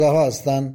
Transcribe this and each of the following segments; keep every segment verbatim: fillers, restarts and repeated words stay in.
هستند.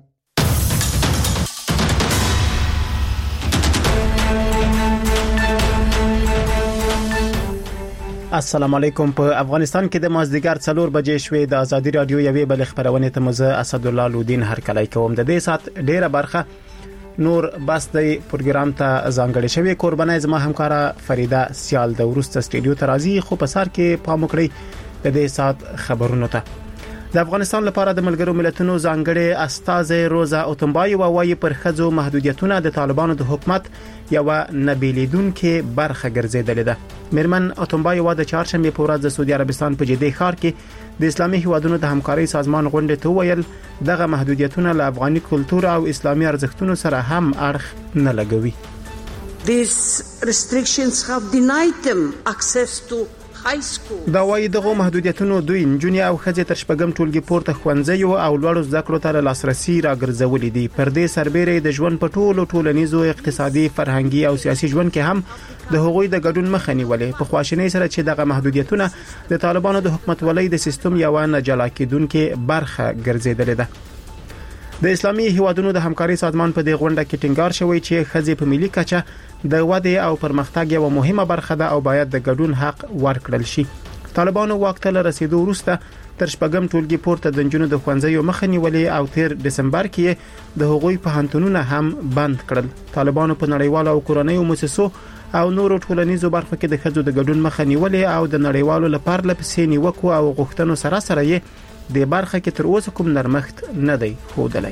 السلام علیکم. په افغانستان کې د مازدیګر څلور بجې شوې. د ازادي رادیو یوې بل خبرونه ته مزه اسدالله لودین هر کله کوم. د دې سات ډیره برخه نور بس د پروګرام ته ځانګړې شوی. قربانای زما همکارا فریده سیال د ورسته سټډیو ته راځي. خو په سر کې پام وکړئ د دې سات خبرونو ته. د افغانستان لپاره د ملګرو ملتونو ځانګړي استاذ روزا اوتمبای وایي پر خځو محدودیتونه د طالبانو د حکومت یو نبیلیدونکو برخه ګرځیدلې ده. میرمن اوتمبای و د چهارشنبه په ورځ د سعودي عربستان په جدي ښار کې د اسلامي هیوادونو د همکارۍ سازمان غونډې ته ویل دغه محدودیتونه له افغاني کلتور او اسلامي ارزښتونو سره هم اړخ نه لګوي. These restrictions have denied them access to دا وايي دغه محدودیتونو دوی نجونې او ښځې تر شپږم ټولګي پورته ښوونځي او لوړو زده کړو ته لاسرسي راګرځولې دي. پر دې سربېره د ژوند په ټولو ټولنیزو اقتصادي فرهنګي او سیاسي ژوند کې هم د هغوی د ګډون مخه نیولې. په خواشینۍ سره چې دغه محدودیتونه د طالبانو د حکومت ولې د سیستم یو نه جلا کېدونکې برخه ګرځیدلې ده. د اسلامي هیوادونو د همکارۍ سازمان په دې غونډه کې ټینګار شوی چې ښځې په ملي کچه د وده او پرمختګ یو مهمه برخه ده او باید د ګډون حق ورکړل شي. طالبانو واک ته رسیدو وروسته تر شپږم ټولګي پورته د جنونو د ښوونځیو مخه نیولې او تیر دسمبر کې د هغوی پوهنتونونه هم بند کړل. طالبانو په نړیوالو او کورنیو مؤسسو او نورو ټولنیزو برخو کې د ښځو د ګډون مخه نیولې او د نړیوالو لپاره لپسې نیوکو او غوښتنو سره سره یې د برخه کې تر اوسه کوم نرمښت نه دی ښودلی.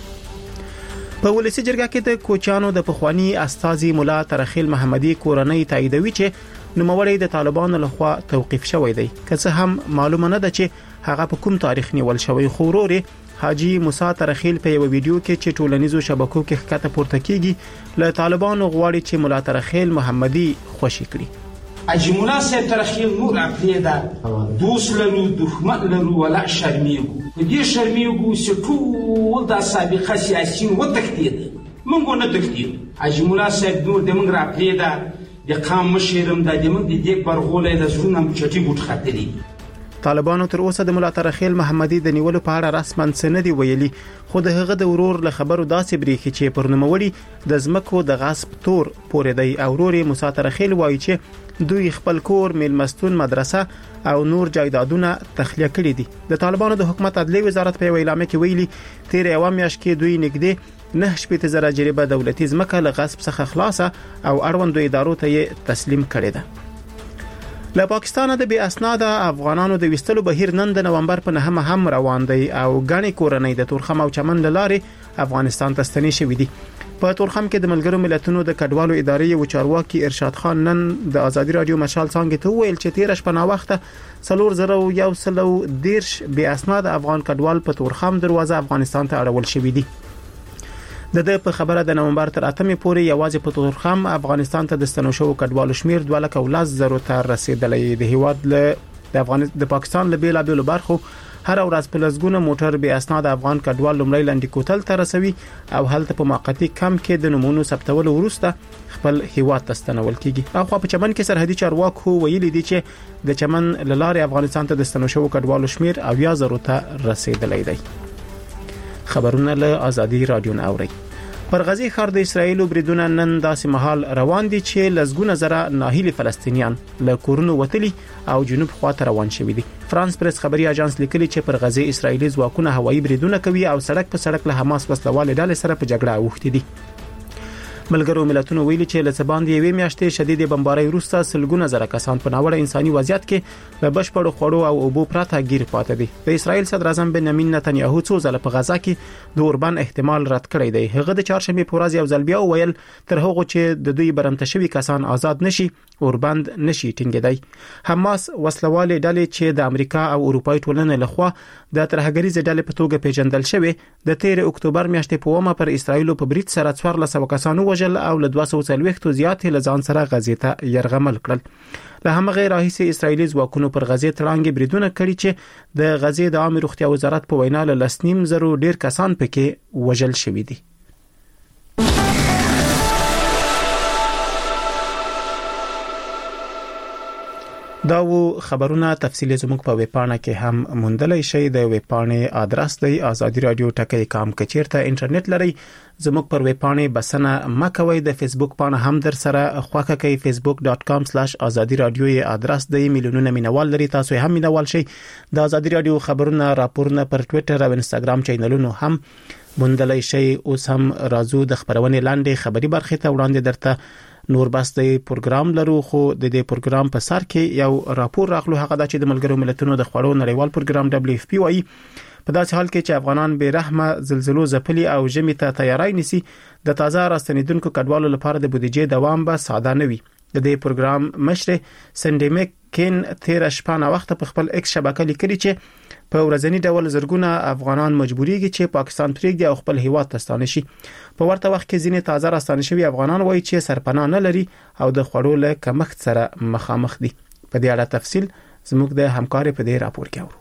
په ولسی جرګه کې د کوچانو د پخوانی استاذي مولا ترخیل محمدي کورنۍ تاییدوي چې نوموړی د طالبانو لخوا توقیف شوی دی. که څه هم معلومه نه ده چې هغه په کوم تاریخ نیول شوی. خو ورور حاجی موسی ترخیل په یو ویډیو کې چې ټولنیزو شبکو کې ښکته پورته کیږي له طالبانو غواړي چې مولا ترخیل محمدي خوشی کړي. حاجی مولا صاحب ترخیل نور عقیده دوست لرو دښمن لرو ولا شرمیږو. په دې شرمیږو چې ټول د سابقه سیاسيين وتښتید. موږ نه تښتید. حاجی مولا صاحب نور د موږ عقیده د قام مشرم د دې موږ د دې برغولې د زړونو چټي ګوت خاطري. طالبانو تر اوسه د مولا ترخیل محمدي د نیولو په اړه رسماً څه نه دی ویلي. خو د هغه د ورور له خبرو داسې بریښي چې پر نوموړي د ځمکو د غصب تور پورې دی. او ورور موسی ترخیل وایي چې دوی خپل کور، میلمستون، مدرسه او نور جایدادونه تخلیه کړي دي. د طالبانو د حکومت عدلي وزارت په اعلامیه کې ویلي تیر یو میاشت کې دوی نږدې نه شپږ زره جریبه دولتي ځمکه له غصب څخه خلاصه او اړوندو ادارو ته تسلیم کړي ده. له پاکستان د بي اسناد افغانانو د وستلو بهیر نن د نومبر په نهمه هم روان دی او غني کورنۍ د تورخم او چمن لارې افغانستان ته ستنې شوې دي. په تورخم کې د ملګرو ملتونو د کډوالو ادارې او چارواکي ارشاد خان نن د ازادي رادیو مشال څنګه ته ویل چې تیر شپه نا وخت څلور زره یو سلو دیرش بي اسناد افغان کډوال په تورخم دروازه افغانستان ته اړول شوې دي. د دې په خبره د نومبر تر اتمې پورې یوازې په تورخم افغانستان ته د ستنو شو کډوالو شمیر دوه لک او لس زره ته رسیدلی. د هیواد له د افغانستان د پاکستان له بیلا بیلو برخو هر ورځ په لسګونه موټر بي اسناد افغان کډوال لمړی لاندې کوتل ته رسوي او هلته په موقتی کم کې د نمونو ثبتول وروسته خپل هیواد ته ستنول کیږي. او خو په چمن کې سرحدي چارواکو ویلي دي چې د چمن لارې افغانستان ته د ستنو شو کډوالو شمیر او یا زره ته رسیدلی دی. خبرونه له ازادي رادیو ناوړي. پر غزي ښار د اسرایل بریدونه نن داسې مهال روان دي چې لزګونه زره ناهیلي فلسطینیان له کورونو وتلي او جنوب خواته روان شوي دي. فرانس پریس خبري اژانس لیکلي چې پر غزي اسرایلی ځواکونه هوایي بریدونه کوي او سړک په سړک له حماس وسلوال ډلې سره په جګړه اوښتي دي. ملګرو ملتونو ویلي چې له سباندې یوې میاشتې شدید بمبارۍ وروسته سلګونه زره کسان په ناوړه انساني وضعیت کې له بشپړو خوړو او اوبو پرته گیر پاتې دي. د اسرایل صدر اعظم بنیامین نتنیاهو څو ځله په غزا کې د اوربان احتمال رد کړی دی. هغه د چهارشنبه په ورځ یو ځل بیا ویل تر هغه چې د دوی برمته شوی کسان آزاد نشي اوربند نشي ټینګیدای. حماس وسلوال ډلې چې د امریکا او اروپای ټولنې لخوا د ترهګریز ډلې په توګه پیژندل شوی د تیر اکتوبر میاشتې په ومه پر اسرایل په برید سره څوارلس سوه کسانو وژل او له دوه سوه څلوېښت زیات له ځان سره غزې ته يرغمل کړل. له همغه راهیسې اسرایلی ځواکونو پر غزې تړانګې بریدونه کړي چې د غزې د عامه روغتیا وزارت په وینا له لسنیم زرو ډیر کسان پکې وژل شوي دي. دا و خبرونه تفصیل زموږ په ویبپاڼه کې هم موندلای شئ. د ویبپاڼې ادرس دی آزادی رادیو ټکی کام کچیرته انټرنیټ لري. زموږ پر ویبپاڼې بسنه مکوئ. د فیسبوک پاڼه هم در سره خوښه کوي facebook dot com slash azadi radio یې ادرس دی. میلیونونه مینوال لري، تاسو هم مینوال شئ. د آزادی رادیو خبرونه راپورونه پر ټوئیټر او انستګرام چینلونو هم موندلای شئ. اوس هم راځو د خبرونې لاندې خبري برخه ته وړاندې درته نور بس د پروګرام لرو. خو د دې پروګرام په سر کې یو راپور راغلو، هغه د چې د ملګرو ملتونو د خوړو نړیوال پروګرام دبليو اف پی وايي په داسې حال کې چې افغانان به رحمه زلزلو ځپلي او ژمي ته تیاری نیسي، د تازه راستنیدونکو کډوالو لپاره د بودیجې دوام به ساده نه وي. د دې پروګرام مشر سندیمیک کین تیر شپه وخت په خپل ایکس شبکې لیکلي چې په ورځنی ډول زرګونه افغانان مجبوریږي چې پاکستان پرېږدي او خپل هیواد ته ستانه شي. په ورته وخت کې ځینې تازه راستانه شوي افغانان وایي چې سرپناه نه لري او د خوړو له کمښت سره مخامخ دي. په دې اړه تفصیل زموږ د همکاري په دې راپور کې اورو.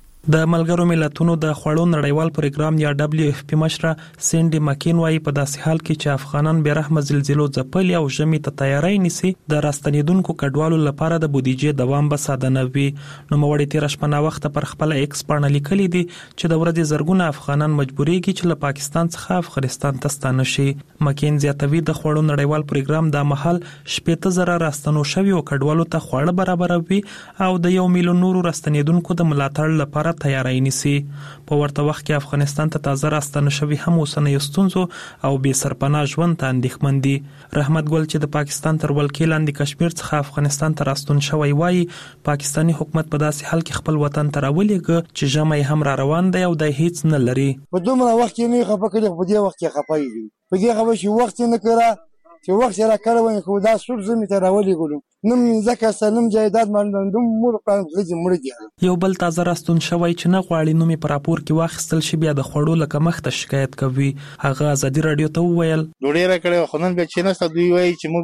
د ملګرو ملتونو د خوړو نړیوال پروګرام یا دبليو اف پی مشره سینډي مکین وايي په داسې حال کې چې افغانان به رحمه زلزلو ځپلي او ژمي ته تیاری نیسي، د راستنیدونکو کډوالو لپاره د بودیجې دوام به ساده نه وي. نو موري تیر شپه وخت پر خپل ایکس باندې لیکلي دي چې د ورځې زرګونه افغانان مجبوریږي چې له پاکستان څخه افغانستان ته ستانه شي. مکین زیاتوي د خوړو نړیوال پروګرام د محل شپږ زره راستنو شوي او کډوالو ته خواړه برابروي او د یو میلیون نورو راستنیدونکو د ملاتړ لپاره تیاری نیسي. په ورته وخت کې افغانستان ته تازه راستنه شوي هم اوسنۍ ستونزو او بې سرپناه ژوند ته اندېښمن دي. رحمت ګل چې د پاکستان تر ولکې لاندې کشمیر څخه افغانستان ته راستون شوی وایي پاکستانی حکومت په داسې حال کې خپل وطن ته راولېږه چې ژمی هم را روان دی او د هیڅ نه لري. په دومره وخت کې نه خپه کړي، په دې وخت کې خپه دي. په دې خبر شي وخت نه کړه چې وخت را کړو خو دا سور زمي ته راولېږلو. نم ځکه سلام جایداد مالندوم مور پلان غږی مړ دي. یو بل تازه راستون شوی چې نه غواړي نومي پر راپور کې واخیستل شي بیا د خوړو لکه مخ ته شکایت کوي. هغه آزادی رادیو ته وویل ډوډۍ را کړې خو نن به چې نه دوی وایي چې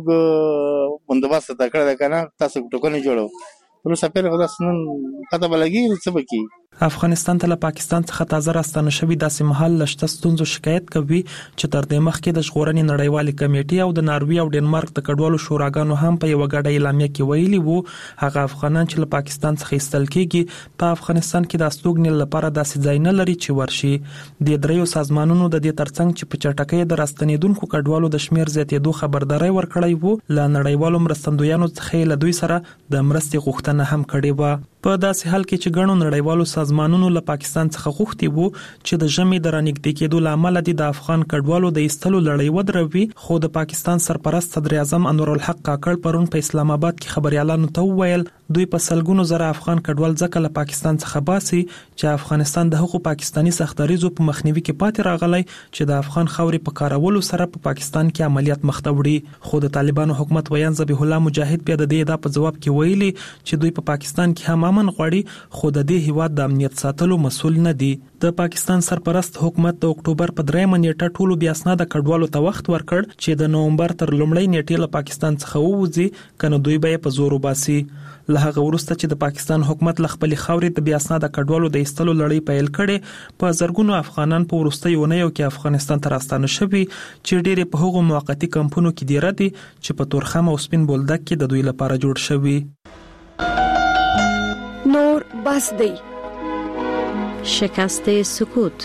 موږ بندوبست تا کړل کنه تاسو ټوکنه جوړو نو سپیر خدا سنن پته بلګي څه بکی. افغانستان ته له پاکستان څخه تازه راستنه شوی داسې محل لشته ستونزو شکایت کوي چې تر دې مخکې د ژغورنې نړیوالې کمیټې او د ناروې او ډنمارک د کډوالو شوراګانو هم په یو غاډه اعلامیه کې ویلي وو هغه افغانان چې له پاکستان څخه ایستل کېږي په افغانستان کې د استوګنې لپاره داسې ځای نه لري چې ورشي. د دریو سازمانونو د دې ترڅنګ چې په چټکۍ د راستنیدونکو کډوالو د شمیر زیاتېدو خبرداري ورکړی وو، له نړیوالو مرستندویانو څخه له دوی سره د مرستې غوښتنه هم کړې وه. په داسې حال کې چې ګڼو نړیوالو سازمانونو له پاکستان څخه غوښتي وو چې د ژمي د رانږدې کېدو لامل دي د افغان کډوالو د ایستلو لړۍ ودروي، خو د پاکستان سرپرست صدر اعظم انور الحق کاکړ پرون په اسلام آباد کې خبريالانو ته وویل دوی په سلګونو زره افغان کډوال ځکه له پاکستان څخه باسي چې افغانستان د حقوق پاکستانی سختدریزو په مخنیوي کې پاتې راغلی چې د افغان خاورې په کارولو سره په پاکستان کې عملیات مخته وړي. خو د طالبانو حکومت ویان ذبیح الله مجاهد بیا د دې ادعا په جواب کې ویلي چې دوی په پا پاکستان کې هم امن غواړي خو د دې هیواد د امنیت ساتلو مسؤل نه دي. د پاکستان سرپرست حکومت د اکتوبر په دریمه نیټه ټولو بیا اسناد کډوالو ته وخت ورکړ چې د نومبر تر لومړۍ نیټې له پاکستان څخه ووځي کنه دوی به په زور وباسي. له هغه وروسته چې د پاکستان حکومت ل خپل خاورې د بیا اسناد کډوالو د ایستلو لړۍ پیل کړي، په زرګونو افغانان په وروستیو اونیو کې افغانستان ته راستانه شوي چې ډېر په هغو موقتی کمپونو کې دی ردي چې په تورخم او سپین بولدک کې د دوی لپاره جوړ شوي. نور بس دی شکست سکوت.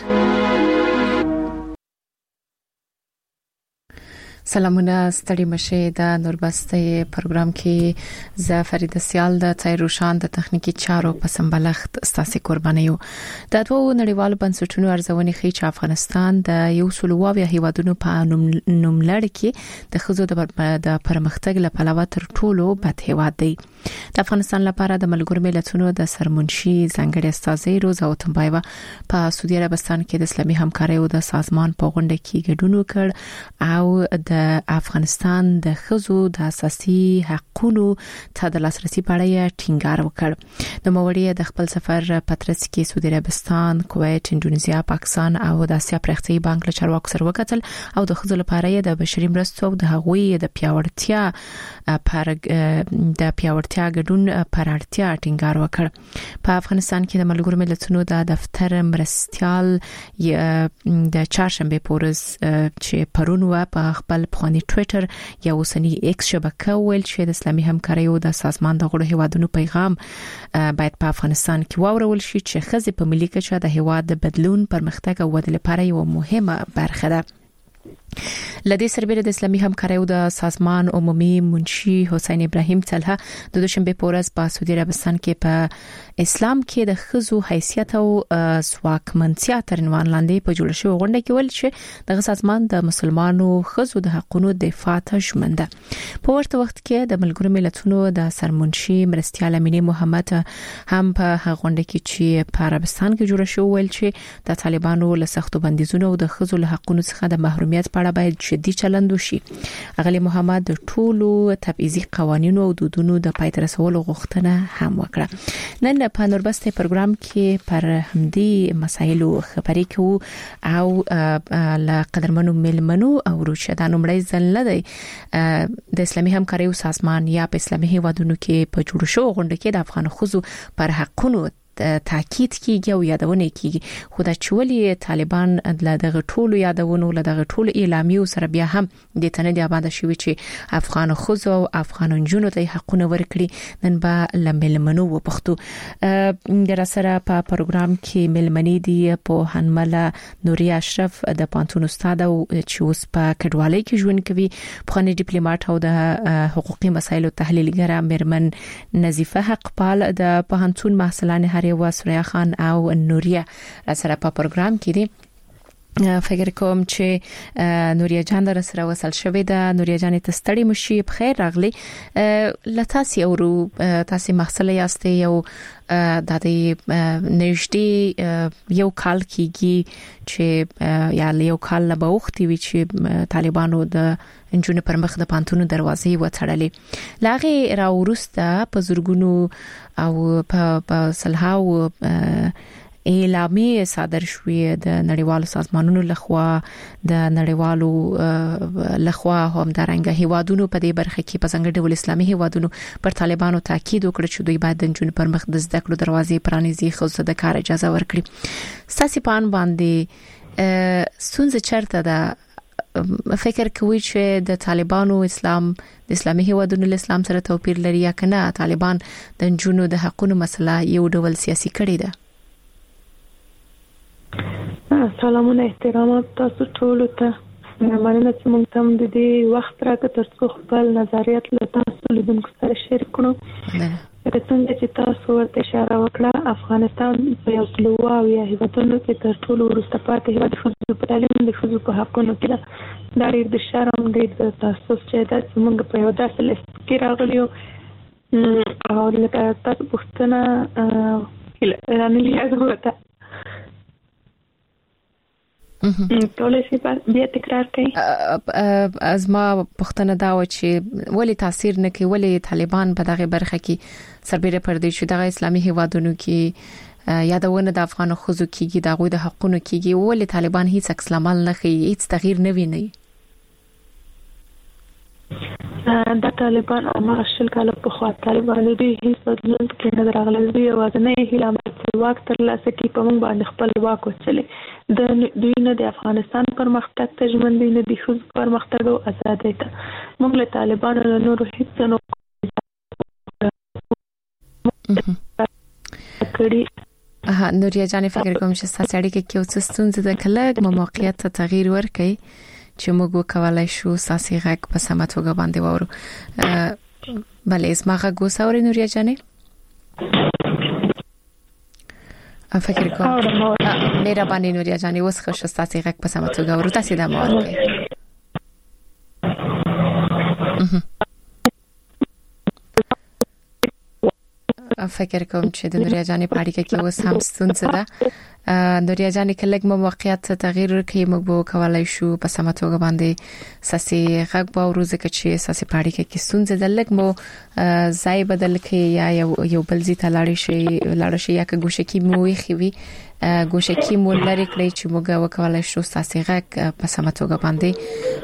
سلامونه ستړي مشه د نوربسته پروګرام کې ز فرید سیال د تایروشان د تخنیکی چارو په سمبلخت ستاسو قربانیو. د دوه نړیوالو بنسټونو ارزونې ښیي چې افغانستان د یو سلواوی هیوادونو په نوملړ کې د خزو د پرمختګ لپاره پلوه تر ټولو بد هیواد دی. د افغانستان لپاره د ملګرو ملتونو د سرمنشي ځانګړي استاذ روزا وتمبایوا په سعودي عربستان کې د اسلامي همکارۍ او د سازمان په غونډه کې ګډون وکړ او د افغانستان د خزو د اساسي حقوقو ته د لاسرسي په اړه ټینګار وکړ. د موړی د خپل سفر پترس کې سعودي عربستان، کویت، انډونیزیا، پاکستان او د اسیا پرختي بانک له چارواکو سره وکتل او د خزو لپاره د بشري مرستو او د هغوی د پیاوړتیا پر د پیاوړتیا ګډون پر اړتیا ټینګار وکړ. په افغانستان کې د ملګرو ملتونو د دفتر مرستيال د چهارشنبه پورز چې پرون و په خپل مهال په ټوئیټر یا اوسنی ایکس شبکه ویل چې د اسلامي همکاریو د سازمان د غړو هیوادونو پیغام باید په افغانستان کې واورول شي چې ښځې په ملي کچه د هیواد د بدلون پرمختګ او ودې لپاره یو مهمه برخه ده. لدې سربېره د اسلامي همکاریو د سازمان عمومي منشي حسین ابراهیم طلحه د دوشنبه په ورځ په سعودي عربستان کې په اسلام کې د ښځو حیثیت او ځواکمنتیا تر عنوان لاندې په جوړ شوی غونډه کې ویل چې دغه سازمان د مسلمانو ښځو د حقوقو دفاع ته ژمن ده. په ورته وخت کې د ملګرو ملتونو د سرمنشي مرستیال امینه محمد هم په غونډه کې چې په عربستان کې جوړ شوی ویل چې د طالبانو له سختو بندیزونو او د ښځو له حقوقو څخه د محرومیت په اړه باید جدي چلند وشي. اغلی محمد د ټولو تبعیضي قوانینو او دودونو د پای ته رسولو غوښتنه هم وکړه. نن په نوربسته پروګرام کې پر همدې مسایلو خبرې کوو او ل قدرمنو ملمنو او روشدانو مړی ځل لدی د اسلامي همکاریو سازمان یا په اسلامي هیوادونو کې په جوړ شو غونډه کې د افغان ښځو پر حقونو تاکید کیږي او یادونه کیږي. خو د چولي طالبان د دغه ټولو یادونو له دغه ټولو اعلامیو سره بیا هم د تنه د آباد شوی چې افغان ښځو او افغان جنونو ته حقونه ورکړي. نن به لملمنو و پښتو در سره په پروګرام کې ملمنې دي په هنمله نوري اشرف د پانتون استاد او چې اوس په کډوالۍ کې ژوند کوي، پخوانی ډیپلوماټ او د حقوقي مسایلو تحلیلګره میرمن نظیفه حقپال د پانتون محصلان و سوریا خان او نوریا سره په پروګرام کې دي. فکر کوم چې نوریا جان در سره وصل شوې ده. نوریا جان ته ستړي مشي، بخیر راغلی. لتاسي اورو تاسو محصل یاستئ یو د دې نږدې یو کال کېږي چې یا یو کال لا بوختي وی چې طالبانو د انجونو پر مخ د پانتونو دروازې وڅړلې. لاغه را ورسته په زورګونو او په صلحاو اعلامیه صادر شوې د نړیوالو سازمانونو لخوا د نړیوالو لخوا هم درنګ هیوادونو په دې برخه کې په څنګه ډول اسلامي هیوادونو پر طالبانو تاکید وکړ چې دوی باید د انجونو پر مخ د زده کړو دروازې پرانیزي، خو د کار اجازه ورکړي. ساسي پان باندې سونځ چرته ده فکر کوي چې د طالبانو اسلام د اسلامي هیوادونو له اسلام سره توپیر لري یا کنه طالبان د انجونو د حقوقو مسله یو ډول سیاسي کړي ده؟ سلامونه احترامات تاسو ټول ته. مننه چې موږ ته د دې وخت راکړ ترڅو خپل نظریات له تاسو لیدونکو سره شریک کړو. څنګه چې تاسو ورته اشاره وکړه، افغانستان په یو څلور او یا هیوادونو کې تر ټولو وروسته پاتې هیواد ښځو په تعلیم د ښځو په حقونو کې ده. دا ډېر د شرم ډېر د تاسف چې دا چې موږ په یو داسې لیست کې راغلي یو او لکه تاسو پوښتنه رانلي هغه ټول شي بیا تکرار کړئ. ازما پښتنه دا و چې ولې تاثیر نه کوي، ولې طالبان په دغه برخه کې سربېره پر دې چې دغه اسلامي هیوادونو کې یادونه د افغان ښځو کېږي، د غوي د حقوقو کېږي، ولې طالبان هیڅ عکس العمل نه کوي، هیڅ تغییر نه ویني؟ دا طالبان امر شل کاله په خوا طالبان دي هیڅ بدلون کې نه راغلي. دوی وازنه هیله مې واک تر لاسه کې په موږ باندې خپل واک وچلې. د دوی نه د افغانستان پرمختګ ته ژمن دي، نه د ښځو پرمختګ او ازادۍ ته. موږ له طالبانو له نورو هیڅ نه کړی. ها نوریا جان فکر کوم چې تاسو اړیکه کې اوس ستونزه ده، کله مو موقعیت ته تغییر ورکړي چې موږ وکولای شو ساسي غږ په سمه توګه باندې وورو. بله اسما غږ وسوري نوریا جانې فکر کوم مهرباني نوریا جانې اوس خو ساسي غږ په سمه توګه ورو تاسو د مور کې فکر کوم چې د نوریا جانې په اړیکه کې اوس هم ستونزه ده. نوریا جانې کله مو موقعیت تغییر ورکړي موږ به کولای شو په سمه توګه باندې ساسي غږ به ورزه کې ساسي په اړیکه کې ستونزه ده، لکه مو ځای بدل کې یا یو یو بل ځای ته لاړ شي لاړ شي یا که ګوشه کې مو وي خوي ګوشه کې مو لري کړی چې موږ وکولای شو ساسي غږ په سمه توګه باندې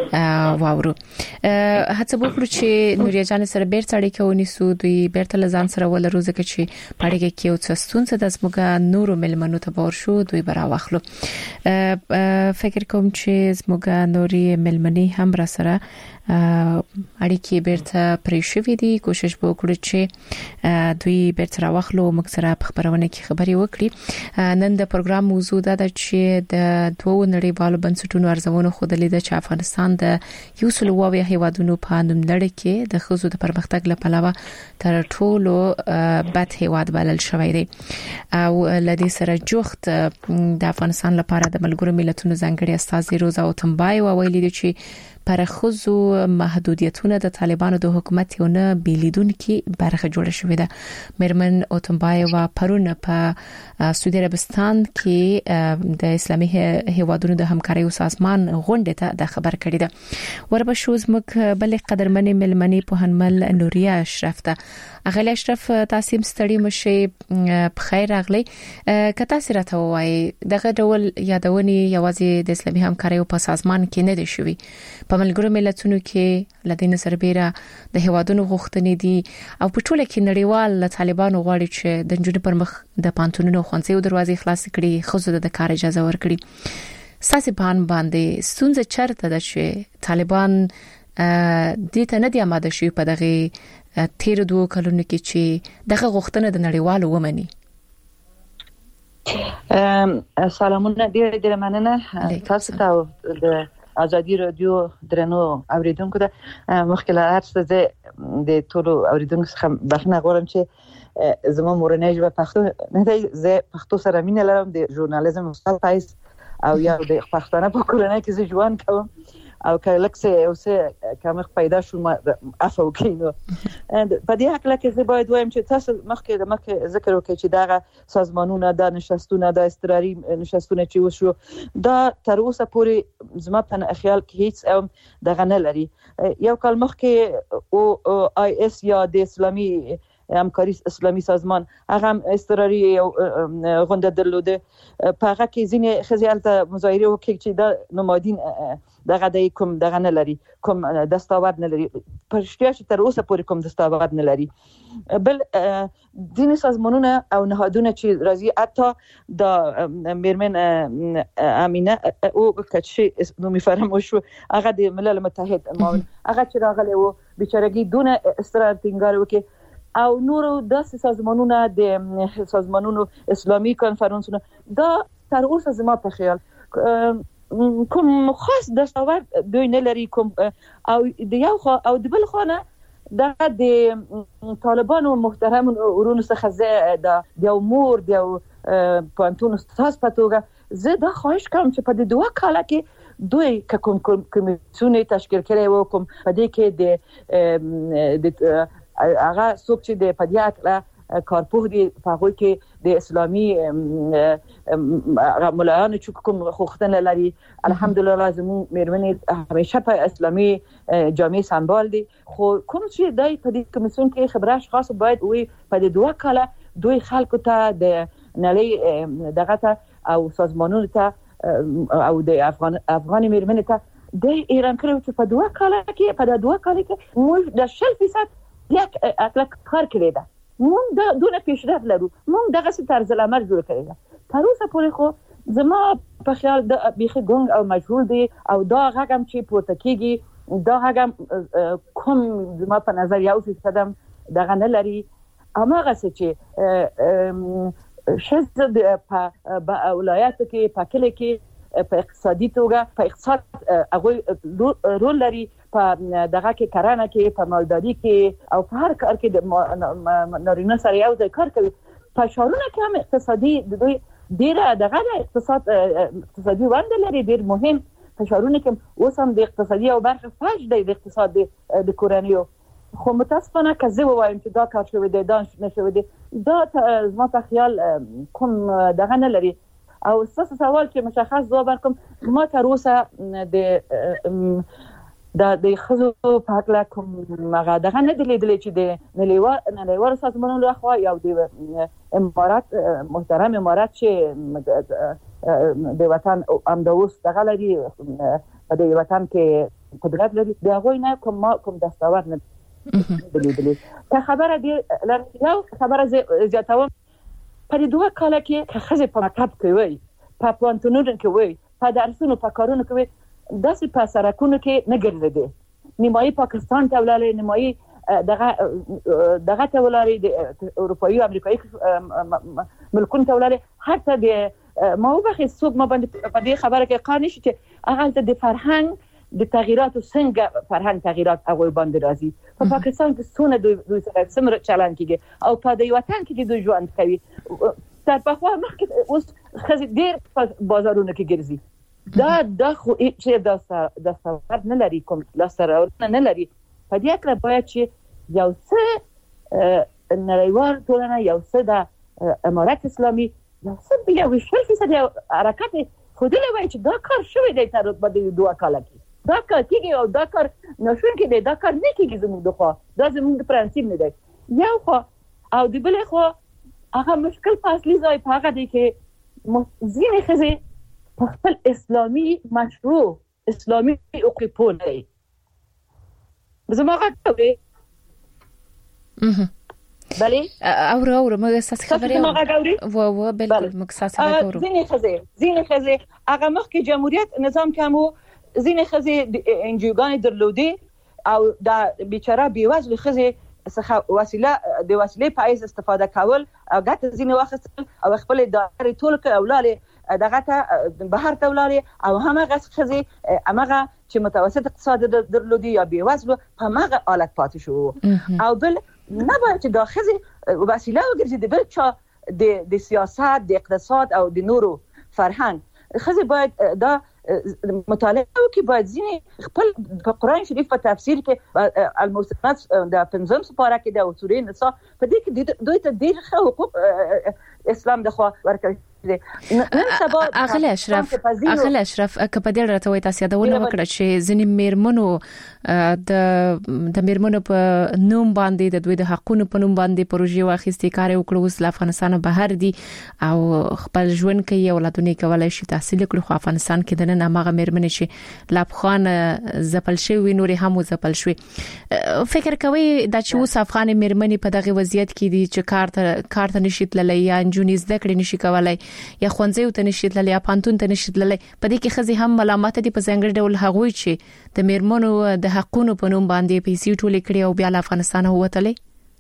واورو هڅه وکړو چې نوریا جان سره بیرته اړیکه ونیسو دوی بیرته لزان سره ولرو ځکه چې پړېږي کې او څستون څه د زموږه نورو ملمنو ته بور شو دوی برا واخلو فکر کوم چې زموږه نوري ملمني هم را سره اړیکې بیرته پرې شوې دي کوشش وکړو چې دوی بیرته راوخلو موږ سره په خبرونه کې خبري وکړي نن د پروګرام موضوع دا ده چې د دوه نړیوالو بنسټونو ارزونو خودلې ده چې افغانستان د یو سل اویا هیوادونو په نوملړ کې د خزو د پرمختګ لپاره تر ټولو بد هیواد بلل شوی دی او لدې سره جوخت د افغانستان لپاره د ملګرو ملتونو ځانګړي استازي روزا اوتمبای ویلي دي چې پر خزو محدودیتونه د طالبانو د حکومت یو نه بیلیدونکو برخه جوړه شوې ده. مرمن اوتمبای و پرون په سعودي عربستان کې د اسلامي هیوادونو د همکارۍ سازمان غونډه ته د خبر کړی ده. وربشوز مک بل قدرمنې ملمنې په هنمل نوریا اشرف ته اغلی اشرف تاسیم ستړي مشه په خیر اغلی کته سره ته وای دغه ډول یادونی یوازې د اسلامي همکارۍ په سازمان کې نه دي شوی په ملګرو ملتونو کې لدین سربېره د هوادونو غوښتنې دي او په ټوله کې نړیوال له طالبانو غواړي چې د جنونو پر مخ د پانتونونو خونځي دروازې خلاص کړي خزو د کار اجازه ورکړي ساسي بان باندې ستونزه چرته ده چې طالبان دې ته نه دی آماده شوی په دغه تیر دوه کلونو کې چې دغه غوښتنه د نړیوالو ومني. سلامونه ډیر ډیر مننه تاسو ته د ازادي رادیو درنو اوریدونکو ته مخکې له هر څه د ټولو اوریدونکو څخه بخښنه غواړم چې زما مورنۍ ژبه پښتو نه دی زه پښتو سره مینه لرم د ژورنالیزم استاد پایس او یا د پښتانه په کورنۍ کې زه ژوند کوم او کله څه او څه کوم پیدا شو عفو کینو په دې حق لکه زه باید وایم چې تاسو مخکې د مخکې ذکر وکړئ چې دغه سازمانونه د نشستونه د استراري نشستونه چې وشو دا تر اوسه پورې زما په خیال کې هیڅ دغه نه لري. یو کال مخکې او آی اس یا د اسلامي همکاري اسلامي سازمان هغه استراري غونډه درلوده په هغه کې ځینې خزیالته مظاهره وکړي چې د نمادین دغه د کوم دغه نه لري کوم دستاورد نه لري پرشتیا چې تر اوسه پورې کوم دستاورد نه لري. بل دین سازمانونه او نهادونه چې راځي حتی د میرمن امینه او کچې نومي فراموش شو هغه د ملل متحد معاون هغه چې راغلی و بیچارهګي دونه استرار ټینګار وکړي او نورو د سازمانونو د سازمانونو اسلامي کانفرنسونو دا تر اوسه زما په خیال کوم خاص دستاورد دوی نه لري کوم او د یو خو او د بل خانه د طالبانو محترم ورونو څخه زه د یو مور د یو پانتون استاد په توګه زه دا خواهش کوم چې په دې دوه کاله کې دوی کوم کمیسیون تشکیل کړي وو کوم په دې کې د هغه څوک چې د پدیات کارپوه دي په هغه کې د اسلامي مولایانو چې کوم خوښتنه لري الحمدلله زموږ مېرمنې همیشه په اسلامي جامع سمبال دي خو کوم چې دای په دې کمیسیون کې خبره خاص باید وي په دې دوه کاله دوی خلکو ته د نړۍ دغه ته او سازمانونو ته او د افغان افغاني مېرمنې ته د ایران کړو چې په دوه کاله کې په دوه کاله کې موږ د شل فیصد یک اطلاق کار کړی دا مونږ د دونه پیشرفت لرو مونږ دغه څه طرز العمل جوړ کړی دا تر اوسه پورې خو زما په خیال د بیخي ګونګ او مجهول دی او دا هغه چې پورته کیږي دا هغه کوم زما په نظر یو فیصد دغه نه لري هغه څه چې شزه په ولایت کې په کله کې په اقتصادي توګه په اقتصاد هغه رول لري په دغه کې کرانه کې په مالداري کې او په هر کار کې د نارینه سره یو ځای کار کوي په شهرونو کې هم اقتصادي د دوی ډیره دغه اقتصاد اقتصادي ونډه لري ډیر مهم په شهرونو کې اوس هم د اقتصادي او برخه فاش دی د اقتصاد د کورنیو خو متاسفانه که زه وایم چې دا کار شوی دی دا نشوی دی دا زما په خیال کوم دغه نه لري او څه سوال چې مشخص ځواب ورکوم ما تر اوسه د د د خزو په حق لا کوم هغه دغه نه دی لیدلې چې د نړیوال نړیوال سازمانونو لخوا یو د امارات محترم امارات چې د وطن امدوس دغه لري په دې وطن کې قدرت لري د هغه نه کوم کوم دستاورد نه بلیدلی که خبره دی لري یو خبره زیاتوم په دوه کال کې که خزه په مکتب کې وي په پوانتونونو کې وي په درسونو په کارونو کې وي داسې په سرکونو کې نه ګرځي نیمایي پاکستان ته ولاړې نیمایي دغه دغه ته ولاړې د اروپایي او امریکایي ملکونو ته ولاړې حتی د ما وبخې څوک ما باندې په دې خبره کې قانع شي چې هغه ته د فرهنګ د تغیرات او څنګه فرهنګ تغیرات هغه باندې راځي په پاکستان کې څونه دوی سره سمره چلان کیږي او په دې وطن کې دوی ژوند کوي تر په خوا مخکې اوس خزي ډېر په بازارونو کې ګرځي دا د خو چې د د سفر نه لري کوم لا سره نه لري په دې کې باید چې یو څه نړیوال ټولنه یو څه د امارات اسلامي یو څه بیا وشل فیصد حرکت خودله وای چې دا کار شوی دی تر په دوه کال کې دا کار کېږي او دا کار نشون کې دی دا کار نه کېږي زموږ د خوا دا زموږ د پرنسيپ نه دی یو خو او د بل خو هغه مشکل په اصلي ځای په هغه دی کې ځینې ښځې په خپل اسلامي مشروع اسلامي حقوق پوله زما غاټوي بله اور اور موږ ساس خبرې و و بالکل موږ ساس خبرې ځینې ښځې ځینې ښځې هغه مخکې جمهوریت نظام کوم ځینې ښځې انجوګانې درلودې او دا بیچاره بیوزله ښځې څخه وسیله د وسیلې په حیث استفاده کول او ګټه ځینې واخیستل او خپل ادارې ټول کړ او لاله دغه ته بهر ته ولاړې او همغه ښځې همغه چې متوسط اقتصاد درلودي یا بیوزله په هغه حالت پاتې شو او بل نه باید چې دا ښځې وسیله وګرځي د بل چا د د سیاست د اقتصاد او د نورو فرهنګ ښځې باید دا مطالعه وکړي باید ځینې خپل په قرآن شریف په تفسیر کې المحصنات د پنځم سپاره کې د سورې نساء په دې کې دوی ته ډېر ښه حقوق اسلام د خوا ورکړي اغل اشرف اغل اشرف کپه دې راته وای تاسو یادونه وکړه چې ځینې میرمنو د د میرمنو په نوم باندې د دوی د حقونو په نوم باندې پروژې واخیستې کار وکړو اوس له افغانستان بهر دي او خپل ژوند کوي اولادونه کولای شي تحصیل کړي خو افغانستان کې د نن هغه میرمنې چې لابخان زپل شوی نورې هم زپل شوی فکر کوي دا چې اوس افغان میرمنې په دغه وضعیت کې دي چې کار ته کار ته نشي تللی یا انجونیز د کړي نشي کولای یا خونځې ته نشي تللی یا پانتون ته نشي تللی په دې کې خزي هم ملامت دي په څنګه ډول هغوی چې د میرمنو د حقونو په نوم باندې پیسې ټولې کړې او بیا له افغانستان ووتلې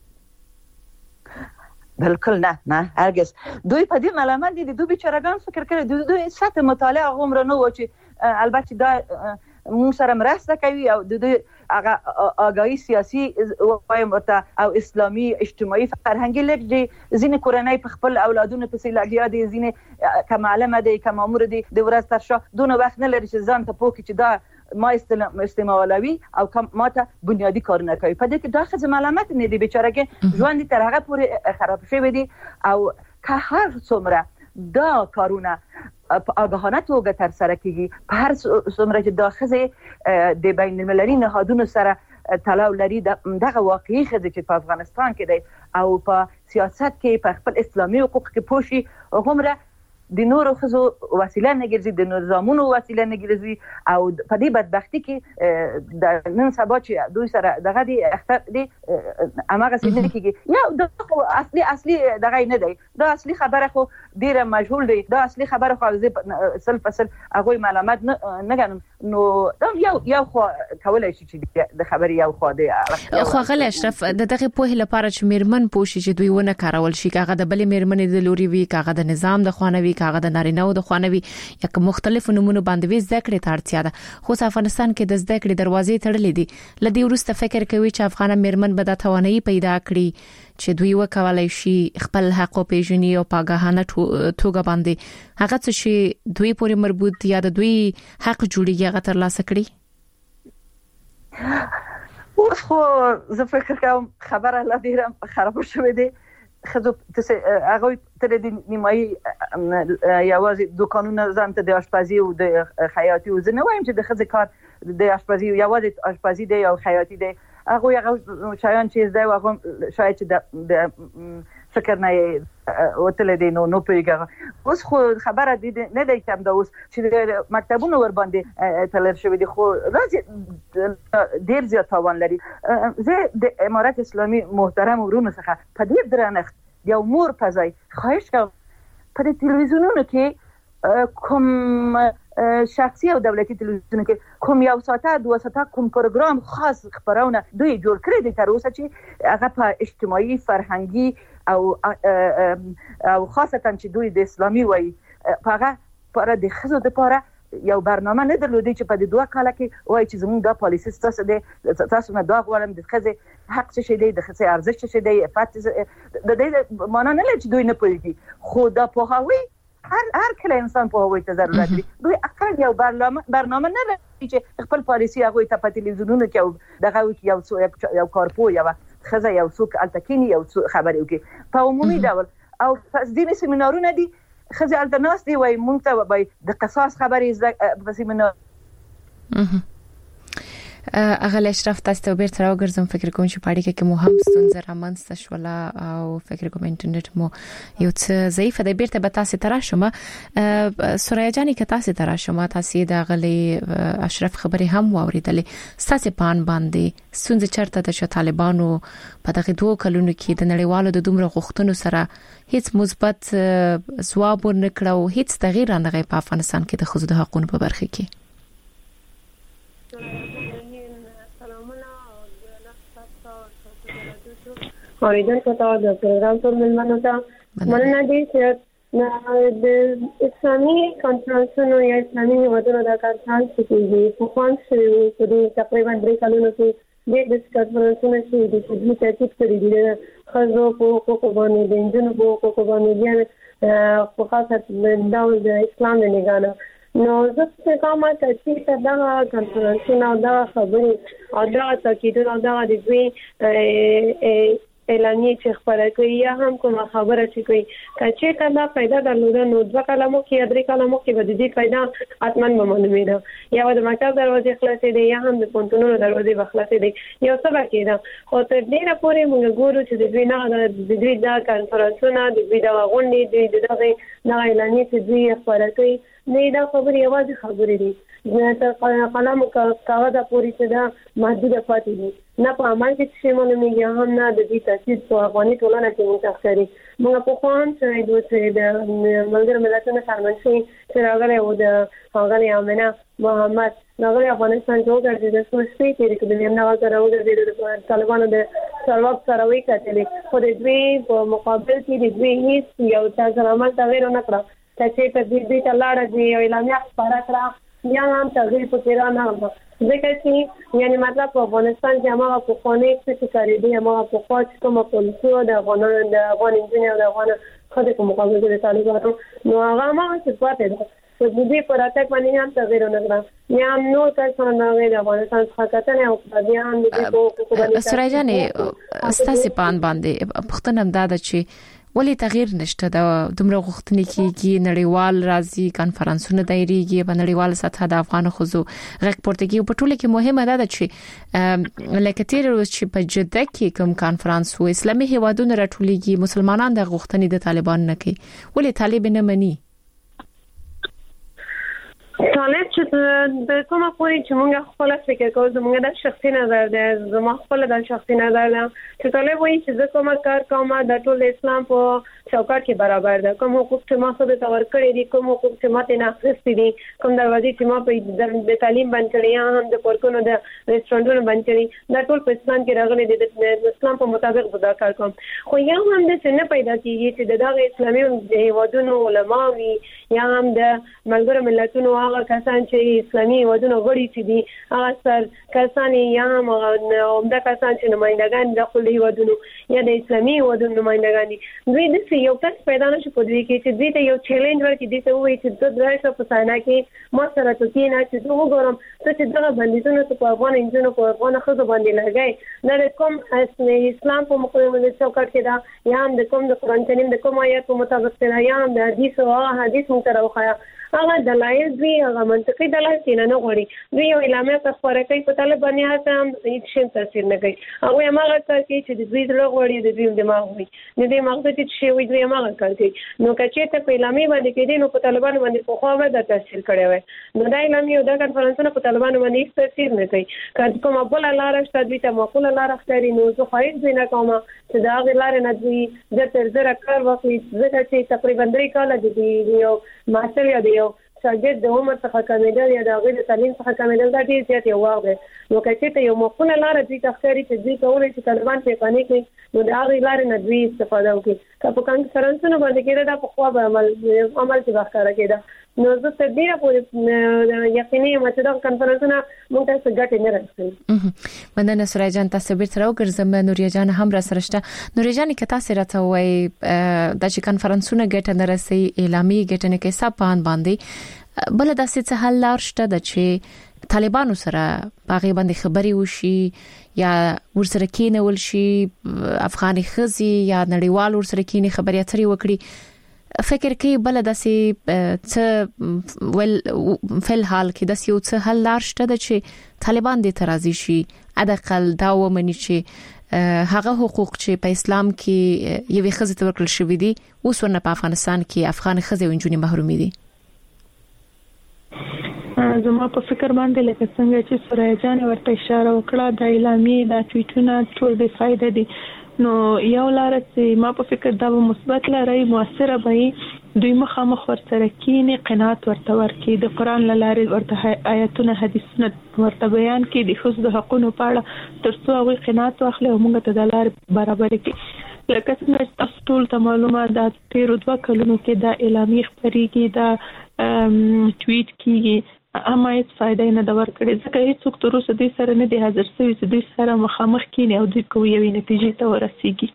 بالکل نه نه هرگز دوی په دې ملامت دي دوی بیچارهګان فکر کوي دوی سطح مطالعه غومره نه و چې البته دا مو سره مرسته کوي او د هغه آگاهی سیاسي وایم ورته او اسلامي اجتماعي فرهنګي لري ځینې کورنۍ په خپل اولادونو پسې لګیا دي ځینې کوم معلمه دي کوم امور دي د ورځ تر شا دونه وخت نه لري چې ځان ته پوکي چې دا ما استعمالوي او کوم ماته بنیادی کارونه کوي په دې کې دا خزه ملامت نه دي بیچاره کې ژوند تر هغه پورې خراب شوی دي او که هر څومره دا کارونه په آگاهانه توګه تر سره کیږي په هر څومره چې دا خزه د بین المللي نهادونو سره تلاو لري دغه واقعي خزه چې په افغانستان کې دی او په سیاست کې په خپل اسلامي حقوق کې پوشي هغه د نورو خزو وسیله نه ګرځي د نظامونو وسیله نه ګرځي او په دې بدبختی کې د نن سبا چې دوی سره دغه دی اختر دی اماغه سینه کېږي یا د اصلي اصلي دغه نه دی دا اصلي خبره خو ډیره مجهول دی دا اصلي خبره خو سل فصل هغه معلومات نه غنم نو دا یو یو خو کولای شي چې د خبري یو خو دی خو غل اشرف د دغه په لپاره چې میرمن پوښي چې دوی ونه کارول شي کاغه د بلې میرمنې د لوري وی کاغه د نظام د خوانوي کاغه د نارینه او د خوانوي یا کوم مختلفو نمونه باندې زده کړې ته اړتیا ده خو افغانستان کې د زده کړې دروازې تړلې دي لدی ورسته فکر کوي چې افغان میرمن به د توانایي پیدا کړي چې دوی وکولای شي خپل حق او پیژني او پاګاهانه توګه باندې هغه څه چې دوی پورې مربوط یا د دوی حق جوړیږي هغه ترلاسه کړي اوس خو زه فکر کوم خبره لا ډیره خراب شوې ده خزو هغه تر دې نیمایي یوازې دوکانونه ځان ته د آشپزي او د خیاطي او زه نه وایم چې د خزې کار د آشپزي یوازې آشپزي دی او خیاطي دی هغه هغه شایان چې زده هغه شاید چې د فکر نه وتل دي نو نو پیګه اوس خو خبره دي نه دی کوم دا اوس چې مکتبونو ور باندې تلر شوی دي خو راځي ډیر زیات توان لري زه د امارات اسلامي محترم ورونو څخه په دې درنښت یو مور پځای خواهش کوم په تلویزیونونو کې کوم شخصي او دولتي تلویزیونونو کې کوم یو ساعته دوه ساعته کوم پروګرام خاص خبرونه دوی جوړ کړی دي تر اوسه چې هغه په اجتماعي فرهنګي او او خاصه چې دوی د اسلامي وای هغه پر د خزو د پاره یو برنامه نه درلودي چې په دې دوه کال کې وای چې زموږ د پالیسي تاسو د تاسو نه دا غواړم د خزه حق څه دی د خزه ارزښت څه دی افات د دې معنا نه لري چې دوی نه پوهیږي خو دا پوهاوی هر هر کله انسان په هوی ته ضرورت لري دوی اقل یو برنامه برنامه نه لري چې خپل پالیسي هغه ته په تلویزیونونو کې دغه یو څو یو کارپو یو خزه یو څوک التکینی یو خبرې وکي په عمومي ډول او تصدیق سیمینارونه دي خزه التناس دی وای مونږ ته وای د قصاص خبرې په سیمینار اغه اشرف تاسو ته بیرته راوګرځم فکر کوم چې پاړی کې مو هم ستونزه رامنځته شولا او فکر کوم انټرنیټ مو یو څه ضعیف دی بیرته به تاسو ترا شمه سوریا جانی که تاسو ترا شمه تاسو د غلي اشرف خبري هم واوریدلې تاسو پان باندې ستونزه چرته د طالبانو په دغه دوه کلونو کې د نړیوالو د دومره غوښتنو سره هیڅ مثبت ځواب ورنکړو هیڅ تغییر نه غي په افغانستان کې د خزو د حقوقو په برخه کې اوریدونکو ته د پروګرام ټول ملمنو ته مننه دي چې د اسلامي کانفرنسونو یا اسلامي هیوادونو د کانفرنس کې په خوان شوی په تقریبا درې کلونو کې د دې کانفرنسونو کې د دې ترتیب کړی دي خزو په حقوقو باندې د انجونو په حقوقو باندې په خاصه د اسلام نه غاڼه نو زه څه کوم چې دا کانفرنسونه دا خبرې او دا تاکید او دا د دوی اعلانیه چې خبره کوي یا هم کوم خبره چې کوي کچې کله پیدا درلوده نو دوه کلمو کې درې کلمو کې به دې پیدا اتمن معلومه ده یا د مکتب دروازې خلاصې دي یا هم د پونتونو دروازې خلاصې دي یو څه باقي ده خو تر دې پورې موږ ګورو چې د دوی نه د دوی د کانفرنسونو د دوی د غونډې د دغه نه اعلانیه چې دوی خبره کوي نه دا خبرې یوازې خبرې دي زه قلم کاغذ پوری چې دا محدوده پاتې دي نه په عمل کې چې مونږ نه هم نه د دې تاثیر په افغاني ټولنه کې متأثري موږ په خوان چې دوی چې د ملګر ملتونو سرمنشي چې راغلي او د هغه امنه محمد راغلي افغانستان ته ورغلي د سوسپی کې د دې نه راغلي د طالبانو د سروک سروي کتلې خو د دوی په مقابل کې د دوی هیڅ یو تاسو عمل تغیر نه کړ چې په دې دې تلاړه دی او اعلانیه خبره کړه یا هم تغیر په تیرا نه ځکه چې یعنی مطلب په افغانستان کې هغه په خانه کې چې کاری دی هغه په خاص کومه پولیسو د افغانانو د افغان انجینر د افغان خدای په مقابل کې طالبانو نو هغه ما څه پاتې ده چې دې پر اتک باندې هم تغیر نه کړ یا نو کله نه غوې د افغانستان څخه کتنه او د بیا هم دې په کومه سرایجانې استاسي پان باندې پښتنم داده چې ولی تغییر نشته د دومره غوښتنې کېږي نړیوال راځي کانفرنسونه دایریږي په نړیوال سطح د افغان خزو غږ پورتګي په ټوله کې مهمه ده چې لکه تیر ورځ چې په جده کې کوم کانفرنس و اسلامي هیوادونو راټولېږي مسلمانان د غوښتنې د طالبان نه کوي ولی طالب نه مني طالب چې د کومه پوری چې موږ خپل فکر کوو زموږ د شخصي نظر ده زموږ خپل د شخصي نظر ده چې طالب وایي چې زه کومه کار کوم د ټول اسلام په چوکاټ کې برابر ده کوم حقوق چې ما سره تور کړی دي کوم حقوق چې ماته نه اخیستي دي کوم دروازې چې ما په د تعلیم باندې کړی هم د پورکونو د ریسټورانټونو باندې کړی دا ټول په اسلام کې راغلي دي د اسلام په مطابق به دا کار کوم خو یو هم د څه نه پیدا کیږي چې دغه اسلامي هیوادونو علما وي یا هم د ملګرو ملتونو هغه کسان چې اسلامي هیوادونو غړي چې دي هغه سر کسان یا هم عمده کسان چې نمائندگان د خپل هیوادونو یا د اسلامي هیوادونو نمائندگان دي دوی د یو کس پیدا نشي په دې کې چې دوی ته یو چیلنج ورکړي دي چې وایي چې د درایسه په ساینا کې ما سره ته کې نه چې دوه ګورم ته چې دغه بندیزونه په افغان انجونو په افغان خزو باندې لګای نه کوم اسلام په مقابل د چوکاټ کې دا یا هم د کوم د قرآن کریم د کوم آیات په مطابق دا یا هم د حدیث او حدیث متروخه هغه دلایل دوی هغه منطقي دلایل نه نه غوړي دوی یو اعلامیه ته خبره کوي په طالبانیات هم هیڅ شي تاثیر نه کوي هغه هغه کار کوي چې د دوی د غوړي د دوی دماغ وي نه د مغز چې شي وي دوی هغه کار کوي نو کچې ته په اعلامیه باندې کې نو په طالبان باندې په خو به د تاثیر کړی وي نو دا اعلامیه د کانفرنسونو په طالبان باندې هیڅ تاثیر نه کوي کله کومه بل لار شته دوی ته معقوله لار ښکاري نو زه خو هیڅ نه کوم چې دا غلار نه دوی د تر زره کار وکړي ځکه چې تقریبا درې کاله دي یو ماستر یا دی یو شاګرد د عمر څخه کمیدل یا د غیر تعلیم څخه کمیدل دا ډیر زیات یو وخت دی نو کله چې یو معقوله لار دوی تخکاری چې دوی کولای چې طالبان په قانې کې نو دا غلار نه دوی استفاده وکړي که په کانفرنسونو باندې کې دا په خو به عمل عمل چې وکړه کېده نو زه تر دې پورې یقیني یم چې دا کانفرنسونه موږ ته ګټه نه رسوي مننه سورای جان تاسو بیرته راوګرځم نوریا جان هم را سره شته نوریا جان که تاسو راته وای د چې کانفرنسونه ګټه نه رسي اعلامي ګټه نه کوي سپان باندې بل د څه حل لار شته د چې طالبانو سره باغې باندې خبري وشي یا ورسره کېنول شي افغاني خزي یا نړیوال ورسره کېني خبري اترې وکړي فکر کوي بل داسې څه ول فل حال کې داسې یو څه حل لار شته د چې طالبان دې ترازی شي ادقل دا ومني چې هغه حقوق چې په اسلام کې یوې خزې ته ورکړل شوې دي اوس ورنه په افغانستان کې افغان خزې او نجونې محرومي دي زما په فکر باندې لکه څنګه چې سورای جان ورته اشاره وکړه د اعلامیه د ټویټونه ټول به فائدہ دي نو یو لار چې ما په فکر دا به مثبت لاري موثره به دوی مخامخ ورسره کینی قناعت ورته ورکي د قران لاره ورته آیاتونه حدیثونه ورته بیان کړي د خصوص د حقوقو په اړه ترڅو هغه قناعت واخلي او موږ ته د لارې برابر کړي لکه څنګه تاسو ټول ته معلومه ده تیر دوه کلونو کې د اعلامیه خبريږي د ټویټ کیږي اما هیڅ فائدہ نه دا ورکړي ځکه هیڅ څوک تر اوسه دوی سره نه دی حاضر شوی چې دوی سره مخامخ کینی او دوی کوي یوې نتیجې ته ورسیږي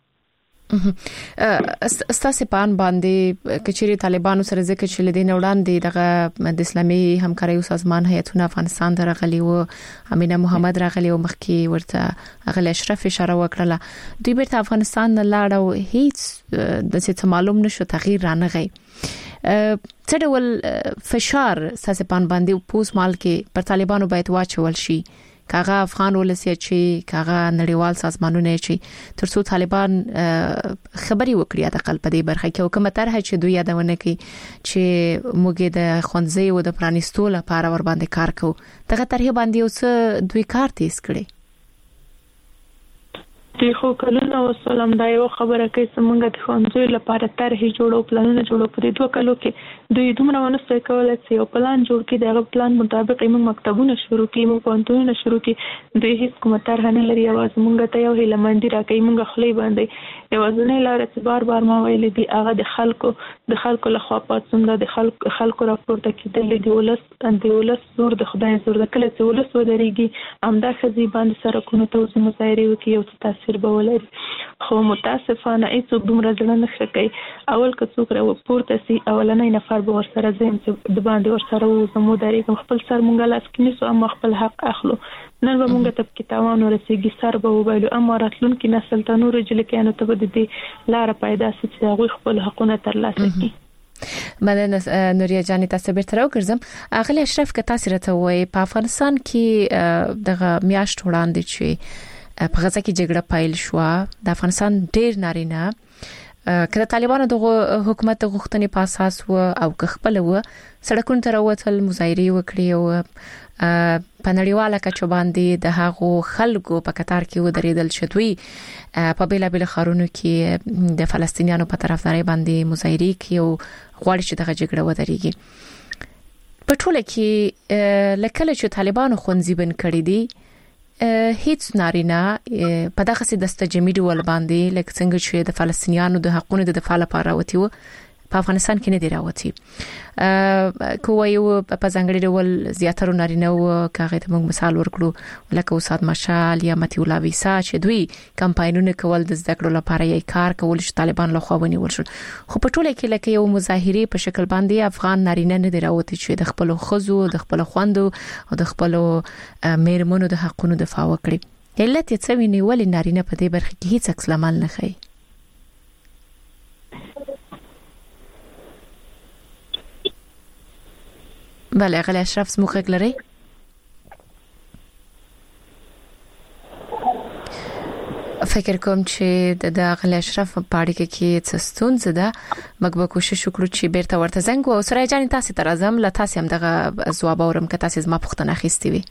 استاسې پان باندې کچېری طالبانو سره ځکه چې لدین وړاندې دغه د اسلامي همکارۍ سازمان هیئتونه افغانستان درغلي او امینه محمد راغلي او مخکي ورته اغل اشرف اشاره وکړه دوی بیرته افغانستان نه لاړ او هیڅ د څه معلوم نشو تغییر رانغی څه ډول فشار ساسپان باندې پوس مال کې پر طالبانو باید واچول شي کاغه افغان ولسی چې کاغه نړیوال سازمانونه چې ترڅو طالبان خبري وکړي د خپل په دې برخه کې حکومت طرح چې دوی یادونه کوي چې موږ د خونځي او د پرانیستو لپاره ور باندې کار کوو دغه طرح باندې اوس دوی کار تیز کړي دی خو کلونه وسلام دا یو خبره کوي چې موږ د خونځو لپاره طرح جوړو پلانونه جوړو په دې دوه کلو کې دوی دومره ونسته کولای چې یو پلان جوړ کړي دغه پلان مطابق موږ مکتبونه شروع کړي موږ پوهنتونونه شروع کړي دوی هیڅ کومه طرح نه لري او موږ ته یو هیله مندي راکړي موږ خلی باندې یو ځنې لار چې بار بار ما ویل دي هغه د خلکو د خلکو له خوا پاتوم د خلکو خلکو راپورته کېدل دي ولس د ولس زور د خدای زور د کله چې ولس ودرېږي امدا خزي باندې سره کو ته اوس مظاهره وکي او تاسو ولري خو متاسفانه هیڅ دومره ځل نه کوي اول که څوک راو پورته سي اولنۍ نفر به ورسره زم چې د باندې ورسره وو زمو داري خپل سر مونږه لاس کې نسو اما خپل حق اخلو نن به مونږ ته کې تاوان ورسېږي سر به وبایلو اما راتلونکي نسل ته نور جل کې نو ته د دې لار پیدا سي چې هغه خپل حقونه ترلاسه کړي مننه نوریا جان تاسو به تر وګرځم اغلی اشرف که تاسو راته وای په افغانستان کې دغه میاشت وړاندې چې په غزا کې جګړه پایل شو د افغانستان ډېر نارینه کله طالبانو د حکومت غوښتنې په اساس و او خپل و سړکونو ته راوتل مظاهره وکړي او په نړیواله کچه باندې د هغو خلکو په قطار کې ودرېدل شوی په بیلابل خارونو کې د فلسطینیانو په طرفداري باندې مظاهره کوي او غواړي چې دغه جګړه ودرېږي په ټوله کې لکه چې طالبانو خونځي بن کړی دي هیڅ نارینه په دغه سي دستجمي ډول باندې لکه څنګه چې د فلسطینیانو د حقوقو د دفاع لپاره وتی و په افغانستان کې نه دی راوتی کوه یو په ځانګړي ډول زیاتره نارینه و کاغه ته موږ مثال ورکړو لکه استاد مشال یا متي الله ویسا چې دوی کمپاینونه کول د زده کړو لپاره یې کار کول چې طالبان له خوا ونیول شو خو په ټوله کې لکه یو مظاهره په شکل باندې افغان نارینه نه دی راوتی چې د خپل خزو د خپل خوندو او د خپل میرمنو د حقوقو دفاع وکړي علت یې څه ویني ولې نارینه په دې برخه کې هیڅ عکس العمل نه کوي بله غلی اشرف زموږ غږ لري؟ فکر کوم چې د غلی اشرف په اړه کې څه ستونزه ده، موږ به کوشش وکړو چې بیرته ورته زنګ وو. سره جان تاسو ته راځم، لا تاسو هم دغه ځواب اورم که تاسو زما پوښتنه اخیستې وي.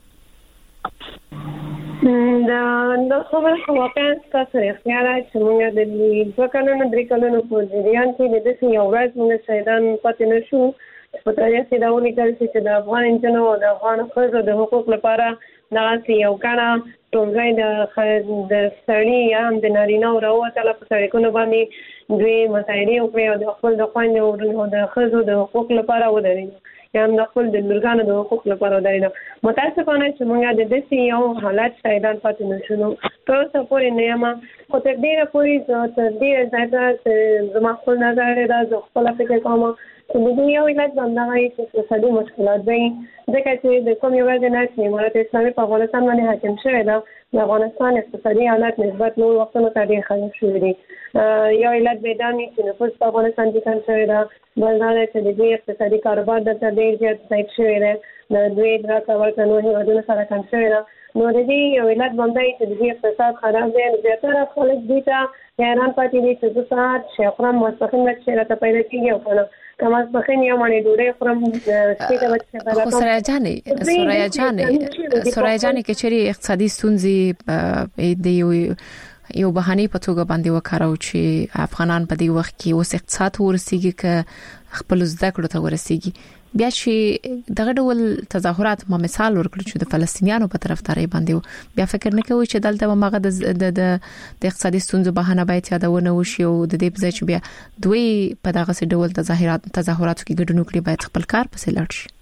دا د خبر واقعا تاسو اختیار چې موږ د دوه کلونو درې کلونو په جریان کې د دې یو ورځ موږ سیدان پاتې نشو په تاریخ کې دا ونیول چې د افغان انجنونو او د افغان ښځو د حقوق لپاره دا یو کاڼه ټولګی د د سړي یا د نارینه او راوتله په سړکونو باندې دوی مطالعې وکړي او د خپل د خویندو او د ښځو د حقوق لپاره ودرېدل یا هم د خپل د لورګانو د حقوق لپاره ودرېدل. متاسفانه چې موږ د داسې یو حالت شاهدان پاتې نشو. تر اوسه پورې نه یم، خو تر ډېره پورې تر ډېره زیاته زما خپل نظر دا زه خپله فکر کوم چې د دې یو علت همدغه وي چې اقتصادي مشکلات وي، ځکه چې د کومې ورځې نه چې امارت اسلامي په افغانستان باندې حاکم شوی ده، د افغانستان اقتصادي حالت نسبت نور وختونو ته ډېر خراب شوي دي. یو علت به دا وي چې نفوس په افغانستان کې کم شوی ده، بل دا دی چې د دوی اقتصادي کاروبار دلته ډېر زیات ضعیف شوی دی، د دوی ادراک ورته نور هېوادونو سره کم شوی ده. نو د دې یو علت باندې دی چې د دې اقتصاد خراب دی. زیاتره خلک دوی ته حیران پاتې دي چې زه سهار شی خورم، ماسپښین به چې راته پیدا کېږي او که نه که ماسپښین یو مڼې ډوډۍ خورم شپې ته به چې پیدا کوم. خو سرایه جانې سرایه جانې سرایه جانې که چېرې اقتصادي ستونزې د یو یو بهانه په توګه باندې وکړو چې افغانان په دې وخت کې اوس اقتصاد ورسیږي که خپل زده کړو ته ورسیږي، بیا چې دغه ډول تظاهرات ما مثال ورکړو چې د فلسطینیانو په طرفداري باندې، بیا فکر نه کوي چې دلته ماغه د د د اقتصادي ستونزو بهانه باید یادونه وشي او د دې په ځای چې بیا دوی په دغه ډول تظاهرات تظاهراتو کې ګډون وکړي باید خپل کار پسې لاړ شي.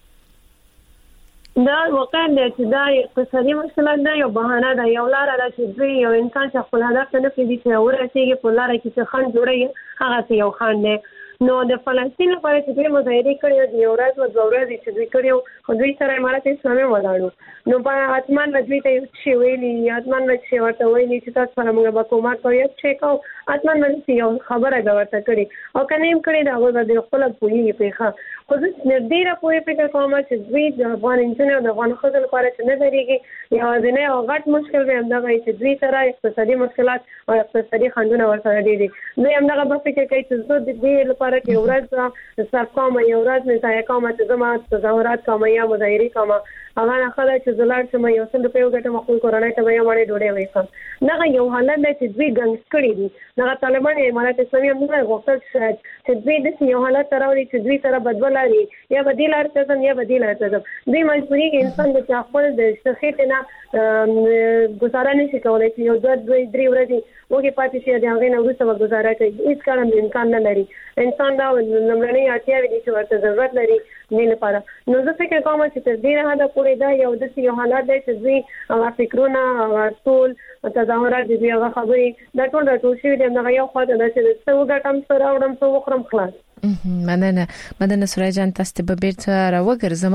دا واقعا د چې دا اقتصادي مشکلات دا یو بهانه ده، یو لار ده چې دوی یو انسان چې خپل هدف ته نه پېږي چې ورسېږي په لار کې چې خنډ جوړوي، هغه یو خنډ دی. نو د فلسطین لپاره چې دوی مظاهرې کړې دي یو ورځ او دوه ورځې چې دوی کړې خو دوی سره امارت اسلامي ولاړو، نو په حتمان به دوی ته یو شی ویلي، حتمان به چې ورته ویلي چې تاسو سره موږ به کومک کوو، یو شی کوو، حتمان به یو خبره به ورته کړي او که نه یې کړې د هغوی به دوی خپله پوهېږي پېښه. خو زه ډېره پوهې فکر کوم چې دوی د افغان نجونې او د افغان ښځو لپاره چې نه درېږي یوازینی او غټ مشکل به همدغه وي چې دوی سره اقتصادي مشکلات او اقتصادي خنډونه ورسره ډېر دي. دوی همدغه به فکر کوي چې زه د دې لپاره چې یو ورځ صرف کوم، یو ورځ مې ضایع کوم چې زه ما تظاهرات کوم یا مظاهرې کوم، هغه نه ښه ده چې زه لاړ شم یو سل روپۍ وګټم خپل کورنۍ ته به یو مڼې ډوډۍ ویښم. دغه یو حالت دی چې دوی ګنګس کړي دي. دغه طالبان یا امارت اسلامي همدغه غوښتل چې دوی داسې یو حالت ته راوړي چې دوی سره به دوه لارې، یا به دې لارې ته ځم یا به دې لارې ته ځم. دوی مجبورېږي انسان د چې خپل د خېټې نه ګزاره نه شي کولی چې یو دوه دوه درې ورځې وږې پاتې شي، د هغې نه وروسته به ګزاره کوي. هېڅ کله امکان نه لري. انسان دا لومړنۍ اړتیاوې دي چې ورته ضرورت لري دې لپاره. نو زه فکر کوم چې تر ډېره حده پورې دا یو داسې یو حالت دی چې دوی هغه فکرونه، هغه ټول تظاهرات دي، دوی هغه خبرې دا ټول راټول شوي دي. همدغه یو خوا ته ده چې څه وګټم، څه راوړم، څه وخورم، خلاص. مننه مننه سرای جان، تاسو ته به بیرته راوګرځم.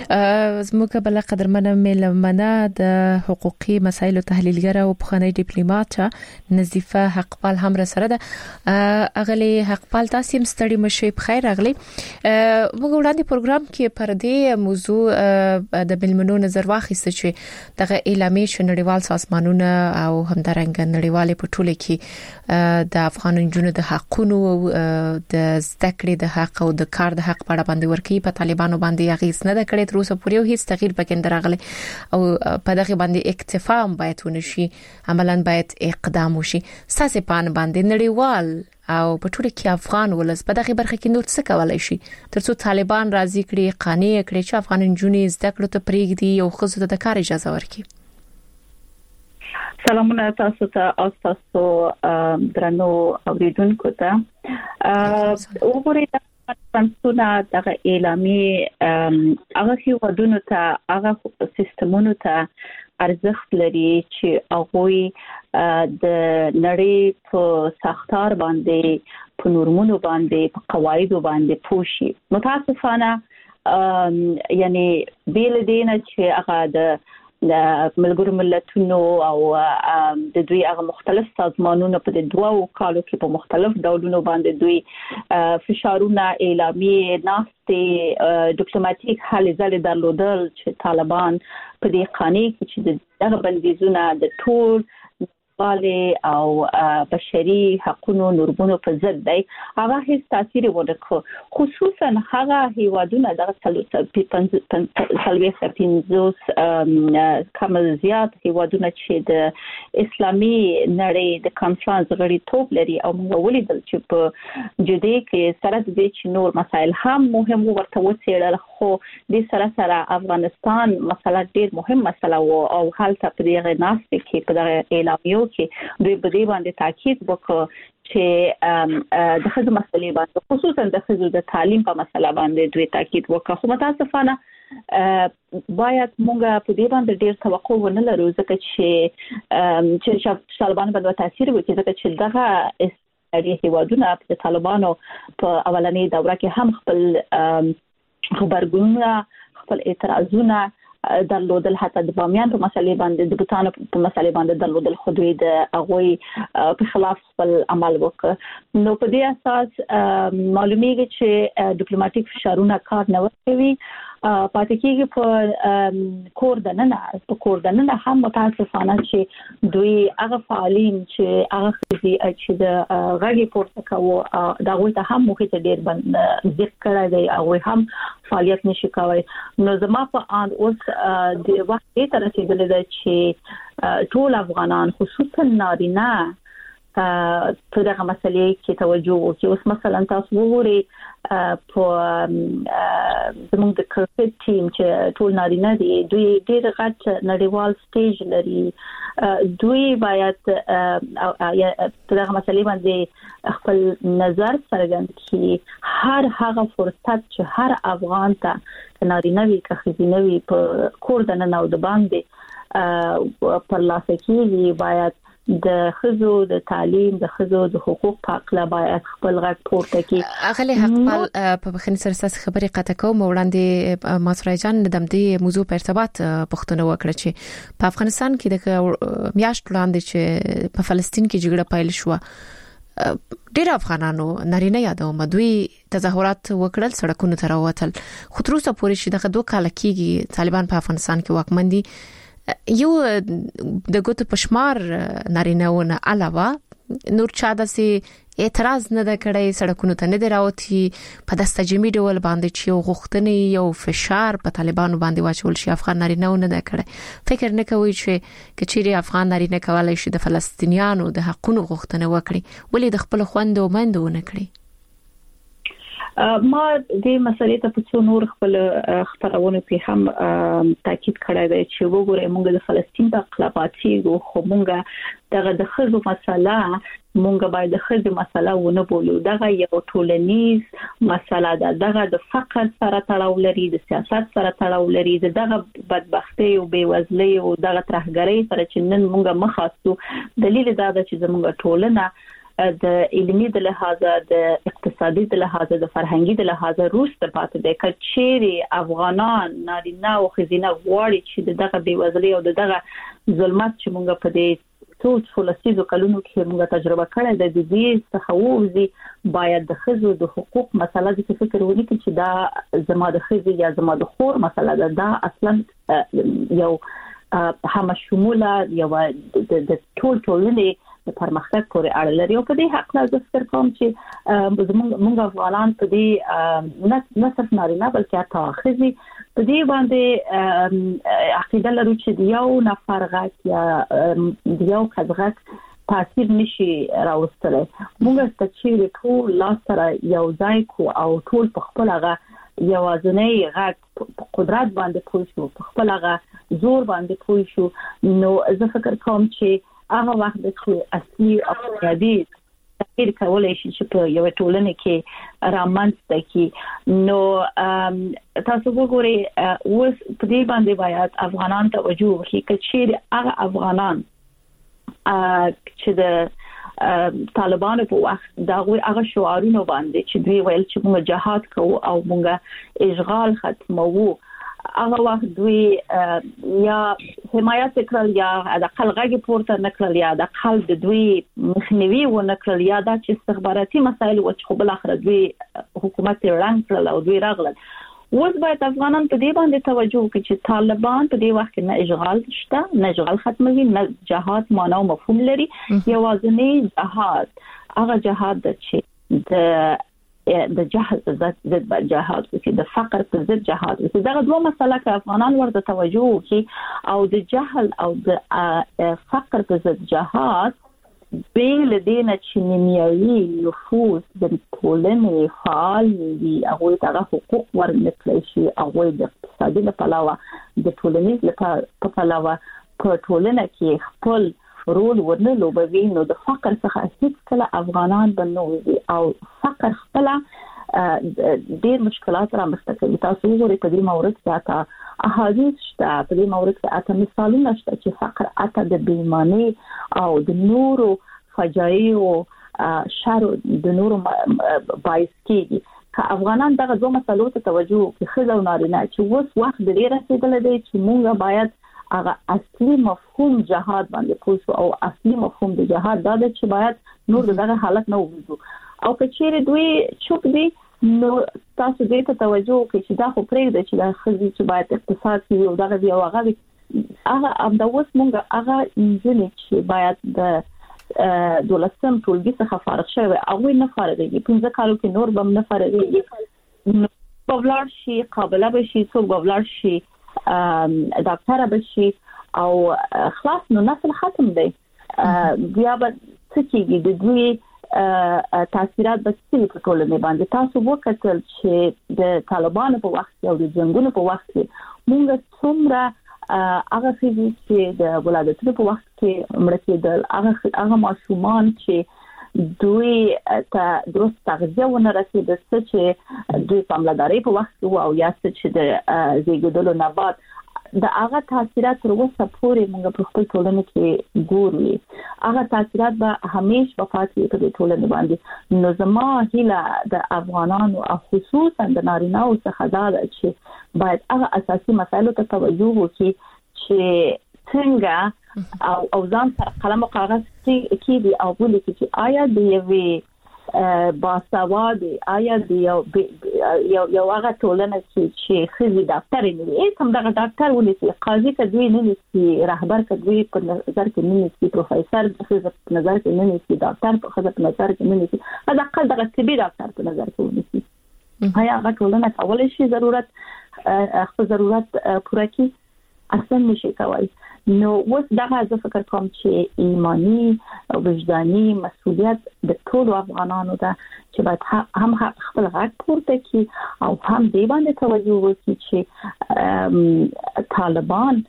زموږ بل قدرمنه ملمنه د حقوقي مسایلو تحلیلګر او پخوانی ډیپلوماټ نظیفه حقپال هم سره ده. اغلی حقپال، تاسو هم ستړي مشئ، بخیر اغلی. موږ وړاندې پروګرام کې پر دې موضوع د بلمنو نظر واخیسته چې دغه اعلامیه چې نړیوال سازمانونه او همدارنګ نړیوال په ټوله کې د افغان جنونو د حقونو د کړي د حق او د کار د حق په اړه باندې ورکی په طالبانو باندې اغیز نه د کړي، تر اوسه پورې هیڅ تغییر پکې نه راغلی او په دغه باندې اکتفا هم باید ونشي، عملاً باید اقدام وشي. ساسې پان باندې نړیوال او په ټوله کې افغان ولس په دغه برخه کې نور څه کولای شي ترڅو طالبان راضي کړي، قانع کړي چې افغان جنونې زده کړو ته پریږدي او خزو ته د کار اجازه ورکړي. سلامونه تاسو ته او تاسو درنو اوریدونکو ته. وګورئ د پنځونه دغه اعلامیه هغه هیوادونو ته، هغه سیستمونو ته ارزښت لري چې هغه د نړۍ په ساختار باندې، په نورمونو باندې، په قواعدو باندې پوښي. متاسفانه یعنی بیل دینه چې هغه د ملګرو ملتونو او د دوی هغه مختلف سازمانونو په دوه کالو کې په مختلف ډولونو باندې دوی فشارونه اعلامیه ناستې ډیپلوماټیک حل ځلې درلودل چې طالبان په دې قانون کې چې دغه بندیزونه د ټول باندې او بشري حقوقو نورمونو په ضد دی هغه هیڅ تاثیر ونه کوي خصوصا هغه هیوادونه د سلوي سپینزوس کمل زیات هیوادونه چې د اسلامي نړۍ د کانفرنس غړي توپ لري او موږ ولیدل چې په جدي کې سره د چې نور مسایل هم مهم ورته وڅېړل خو د سره سره افغانستان مسله ډیر مهم مسله او حالت په دې ناس کې په دغه اعلامیو کې دوی په دې باندې تاکید وکړ چې د خځو مسلې باندې خصوصا د خځو د تعلیم په مسله باندې دوی تاکید وکړ خو متاسفانه باید موږ په دې باندې ډیر توقع ونه لرو ځکه چې چې طالبان باندې تاثیر وکړي ځکه چې دغه اړیکې هیوادونه د طالبانو په اولنۍ دوره کې هم خپل خبرګونونه خپل اعتراضونه درلودل حتی د بامیان په مسلې باندې د بوتانو په مسلې باندې درلودل خو دوی د هغوی په خلاف خپل عمل وکړ نو په دې اساس معلومیږي چې ډیپلوماټیک فشارونه کار نه کوي پاتې کېږي په کور دننه په کور دننه هم متاسفانه چې دوی هغه فعالین چې هغه چې د غږی پورته کوي دا غوي ته هم موخه ډیر بند ذکر کړی دی او هم فعالیت نشي کوي نو زما په ان اوس د وخت تر رسیدلې ده چې ټول افغانان خصوصا نارینه په دغه مسلې کې توجه وکړي اوس مثلا تاسو وګورئ په زموږ د کرکټ ټیم چې ټول نارینه دي دوی ډېر غټ نړیوال سټیج لري دوی باید په دغه مسلې باندې خپل نظر څرګند کړي هر هغه فرصت چې هر افغان ته نارینه وي که ښځینه وي په کور دننه او د باندې پر لاس کېږي باید د خزو د تعلیم د خزو د حقوق په اړه باید خپل غږ پورته کړي اغلی حقپال په بخښنې سره تاسو خبرې قطع کوم وړاندې ماسوری جان د دې موضوع په ارتباط پښتنه وکړه چې په افغانستان کې د میاشت وړاندې چې په فلسطین کې جګړه پیل شو ډېر افغانانو نارینه یادوم دوی تظاهرات وکړل سړکونو ته راوتل خو تر اوسه پورې چې دغه دوه کال کېږي طالبان په افغانستان کې واکمن دي یو د ګوتو پشمار نارینهونه علاوه نور چا داسې اعتراض نه د کړی سړکونو ته نه دی راوتی په دستجمی ډول باندې چې غوښتنې یو فشار په طالبانو باندې واچول شي افغان نارینهونه نه کړی فکر نه کوي چې کچېری افغان نارینه کولای شي د فلسطینیانو د حقونو غوښتنه وکړي ولې د خپل خويندو مندو نه کړی ما دې مسلې ته په څو نور خپل خبرونه په هم تاکید کړی دی چې وګورئ موږ د فلسطین د خلافاتي خو موږ دغه د خزو مسله موږ باید د خزو مسله ونه بولو دغه یو ټولنیز مسله ده دغه د فقر سره تړاو لري د سیاست سره تړاو لري دغه بدبختی او بیوزلۍ او دغه ترهګرۍ سره چې نن موږ مخاستو دلیل دا ده چې زموږ ټولنه د علمي د لحاظه د اقتصادي د لحاظه د فرهنګي د لحاظه روسته پاتې ده کچېری افغانان نارینه او ښځینه غواړي چې دغه بیوزلۍ او دغه ظلمت چې موږ په دې څو څولسیزو کلونو کې موږ تجربه کړې ده د دې څخه ووځي باید د ښځو د حقوق مسله د فکر ونکړي چې دا زما د ښځې یا زما د خور مسله ده دا اصلا یو هم شموله یو د ټول ټولنې د پرمختګ پورې اړه لري او په دې حق لا ذکر کوم چې موږ افغانان په دې نه صرف نارینه بلکې حتی ښځې په دې باندې عقیده لرو چې یو نفر غږ یا یو کس غږ تاثیر نشي راوستلی موږ چې ټول لاس سره یو ځای کو او ټول په خپل هغه یوازنۍ غږ په قدرت باندې پوه شو په خپل هغه زور باندې پوه شو نو زه فکر کوم چې هغه وخت چې اصلي او بنیادی تغییر کولای شي چې په یو ټولنه کې رامنځته کی نو تاسو وګورئ اوس په دې باندې باید افغانان توجه وکړي چې هغه افغانان چې د طالبانو په وخت دا هغه شعارونه باندې چې دوی ویل چې موږ جهاد کوو او موږ اشغال ختموو هغه وخت دوی یا حمایت کړل یا د خلګي پورته نکړل یا د خل د دوی مخنیوي و نکړل یا د استخباراتي مسایل او چې بل اخر دوی حکومت وړاندې کړل او دوی راغلل. اوس باید افغانان په دې باندې توجه وکړي چې طالبان په دې وخت کې نه اشغال شته، نه اشغال ختموي، نه جهاد معنا او مفهوم لري. یوازینی جهاد هغه جهاد چې د د جهاد ضد جهاد چې د فقر پر ضد جهاد چې دغه دوه مسله کې افغانان ورته توجه وکړي او د جهل او د فقر پر ضد جهاد بیل دینه چې نیمایي نفوذ د ټولنې فعال وي او دغه حقوق ورنکړي شي او د اقتصادي لپاره د ټولنیز لپاره په علاوه په ټولنه کې خپل رول ورنه لوبوي نو د فقر څخه هیڅ کله افغانان بنوي او فقر خپل ډېر مشکلات را مستقل تاسو وګورئ په دې مورد کې اته احادیث شته، په دې مورد کې اته مثالونه شته چې فقر اته د بیمانی او د نورو فجایع او شر د نورو باعث کیږي. که افغانان دغه دوه مسلو ته توجه وکړي خزه او نارینه چې اوس وخت ډېر رسیدلی دی چې موږ باید هغه اصلي مفهوم جهاد باندې پوښتنه او اصلي مفهوم د جهاد دا چې باید نور دغه حالت نه وګورو او کچېره دوی چوپ دي نو تاسو دې ته توجه وکړئ چې دا خو پرېږده چې دا خزي چې باید اقتصاد کې او دغه دی او هغه هغه ام دا اوس مونږ هغه انجنې چې باید د دولتم ټولګي څخه فارغ شوی او نه فارغېږي پنځه کالو کې نور بم نه فارغېږي په ولر شي قابله به شي څوک به ولر شي ډاکټر بشي او خلاص نو نسل ختم دی. بیا به څه کېږي د دوی تاثیرات به څه په ټولنه باندې تاسو وکتل چې د طالبانو په وخت او د جنگونو په وخت کې موږ څومره هغه چې د ولادتونو په وخت کې مړ کېدل هغه هغه ماشومان چې دوی ته درست تغذیه ونه رسیده چې دوی پاملرنې په وخت او یا چې د زیږیدلو نه بعد د هغه تاثیرات تر اوسه پورې موږ په خپل ټولنه کې ګورو. هغه تاثیرات به همیشه په پاتې په ټولنه باندې. نو زما هیله د افغانانو او خصوصا د نارینه‌و څخه دا ده چې باید هغه اساسي مسایلو ته توجه وکړي چې څنګه او او ځان سره قلم او کاغذ کې دي او ولې چې آیا د یوې باسواده آیا د یو یو یو هغه ټولنه چې خزي ډاکټر نه وي کوم دغه ډاکټر ولې چې قاضي کدوی نه نشي رهبر کدوی په نظر کې نه نشي پروفیسور په نظر کې نه نشي ډاکټر په خزه په نظر کې نه نشي دا اقل دغه طبي ډاکټر په نظر کې ونیسي. آیا هغه ټولنه کولای شي ضرورت خپل ضرورت پوره کړي؟ اصلا نشي کولای. نو اوس دغه زه فکر کوم چې ایمانی او وجداني مسؤلیت د ټولو افغانانو ده چې باید هم خپل غږ پورته کړي او هم دې باندې توجه وکړي چې طالبان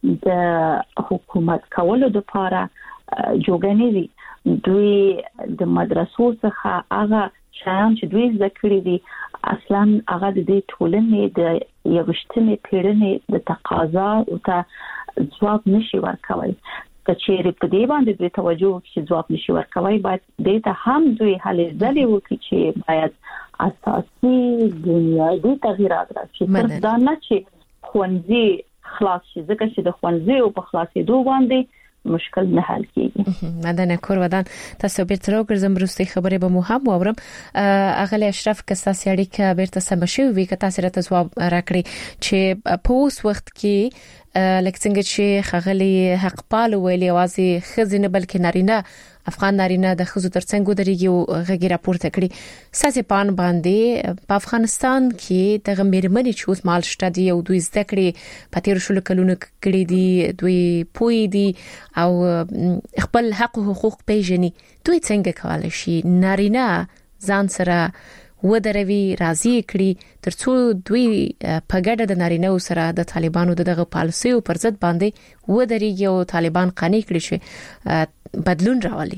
د حکومت کولو لپاره جوګنې دي. دوی د مدرسو څخه هغه شیان چې دوی زده کړي دي اصلا هغه د دې ټولنې د یوشتمې پیړۍ د تقاضا او ته ځواب نشي ورکوي. کچېره په دې باندې دوی توجه وکړي چې ځواب نشي ورکوي باید دې ته هم دوی هلې ځلې وکړي چې باید اساسي بنیادی تغییرات راشي. تر دا نه چې خوندې خلاص شي ځکه چې د خوندې او په خلاصېدو باندې مشکل نه حل کیږي. مدنه کور ودان تاسو بیرته راګرځم وروستي خبره به مو هم واورم. اغلی اشرف که تاسو اړیکه بیرته سم شي وي که تاسو راته ځواب راکړي چې په اوس وخت کې لکه څنګه چې خغلی حق پال ویلي اوازي خزینه بلکې نارینه افغان نارینه د خزو ترڅنګ درېږي او غږی راپورته کړي ساسي پان باندې په افغانستان کې د غمیرمنې چوز مال شته دی او دوی زده کړي په تیر شلو کلونو کړي دي دوی پوي دي او خپل حق او حقوق پیژني. دوی څنګه کولای شي نارینه ځان سره ودروي راضي کړي ترڅو دوی په ګډه د نارینه سره د طالبانو دغه پالیسي او پر ضد باندې ودرېږي او طالبان قانع کړي شي بدلون راولي.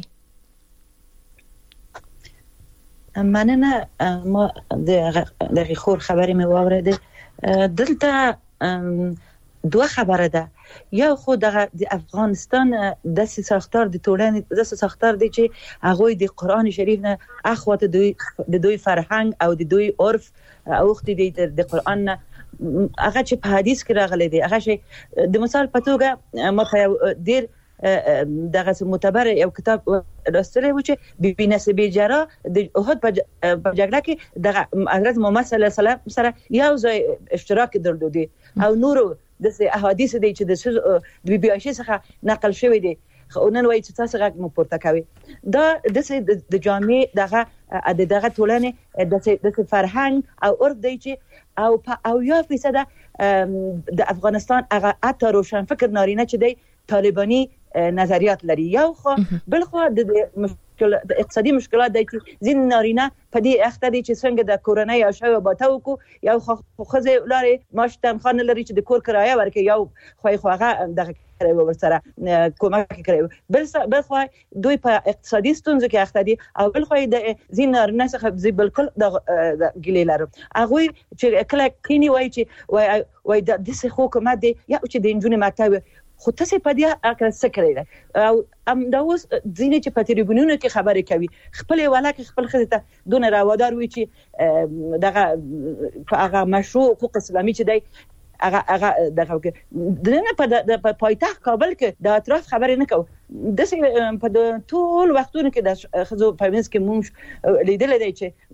مننه ما د خور خبرې مې واورېده. دلته دوه خبره ده. یو خو د افغانستان د ساختار د ټولنې د ساختار دی چې هغه د قران شریف نه اخوات دوی د دوی فرهنګ او د دوی عرف او وخت د قران نه هغه چې په حدیث کې راغلي دي هغه شي د مثال په توګه ما په ډیر دغه معتبر یو کتاب لوستلی و چې بي نسبی جرا د احد په جګړه کې د حضرت محمد صلی الله علیه وسلم سره یو ځای اشتراک درلودي او نورو د احادیث دي چې د بي بي عائشه څخه نقل شوی دي خو نن وایي چې تاسو غږ مو پورته کوي دا د جامع دغه د دغه ټولنې د فرهنګ او عرف دی چې او په او یا فیصد د افغانستان هغه اته روشن فکر نارینه چې دی طالبانی نظریات لري یو خو بل خو د مشکل د اقتصادي مشکلات د ځین نارینه په دې اخته دي چې څنګه د کورونی او شوه باتو کو یو خو خزه لارې ماشتن خان لري چې د کور کرایه ورکه یو خو خوغه دغه کوي ورسره کومک کوي بل بل خو دوی په اقتصادي ستونزو کې اخته دي او بل خو د ځین نارینه څخه زی بالکل د ګلی لري هغه چې کله کینی وای چې وای وای د دې حکومت دی یا چې د انجونې مکتب خو تاسو په دې اکه سکرې او ام دا اوس ځینې چې په تریبونونو کې خبرې کوي خپل ولاکه خپل خزته دون راودار وي چې دغه هغه مشروع حقوق اسلامي چې دی هغه هغه دغه دنه په پایتخت کابل کې د اطراف خبرې نه کوي د په ټول وختونو کې د خزو فیمینست کې مونږ لیدل دي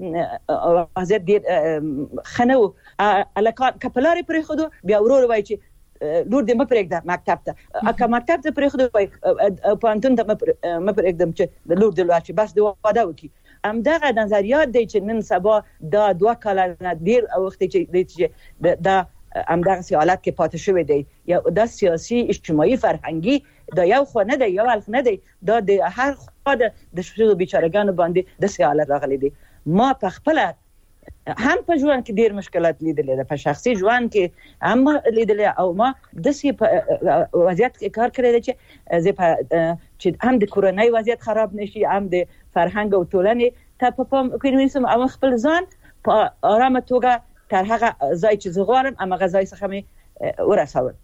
چې وضعیت ډیر خنو الکان کپلاري پرې خو بیا ورور وای چې لور دې مپرېږده مکتب ته اکه مکتب ته پرېږده وای پانتون ته مپرېږدم چې د لور د لور چې بس د واده وکي ام دغه نظریات دی چې نن سبا دا دوه کاله نه ډیر وخت چې دا ام دغه سیالت کې پاتې شوی دی یا د سیاسي اجتماعي فرهنګي دا یو خو نه دی یو الخ نه دی دا د هر خوا د شپږو بیچارهګانو باندې د سیالت راغلي دي ما په خپل هم په ژوند کې ډیر مشکلات لیدلې ده په شخصي ژوند کې هم لیدلې او ما د سی په وضعیت کې کار کړی دی چې زه په چې هم د کورونی وضعیت خراب نشي هم د فرهنګ او ټولنې ته په پام کې نیسم او خپل ځان په آرامه توګه تر هغه ځای چې زه غواړم هغه ځای څخه مې ورسول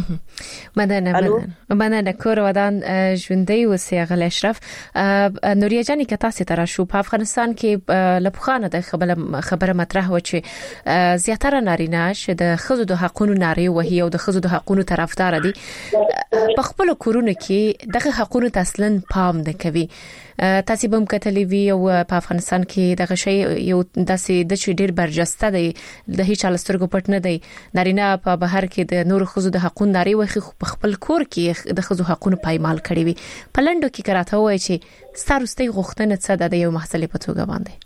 مدنه مدنه مدنه کور ودان ژوندۍ وسې غل اشرف نوریا جانی که تاسو تر شو په افغانستان کې لپخانه د خبره خبره مطرح و چې زیاتره نارینه ش د خزو د حقونو ناری وهي او د خزو د حقونو طرفدار دي په خپل کورونه کې دغه حقونو تسلن پام نه کوي تاسو به مکتلې وی او په افغانستان کې دغه شی یو داسې د چې ډیر برجسته دی د هیڅ لسترګو پټ نه دی نارینه په بهر کې د نور خزو د حقونو ناری وخی په خپل کور کې د خزو حقونو پایمال کړی وي په لندو کې کراته وای چې ستارستي غوښتنه څه د یو محصلې په توګه باندې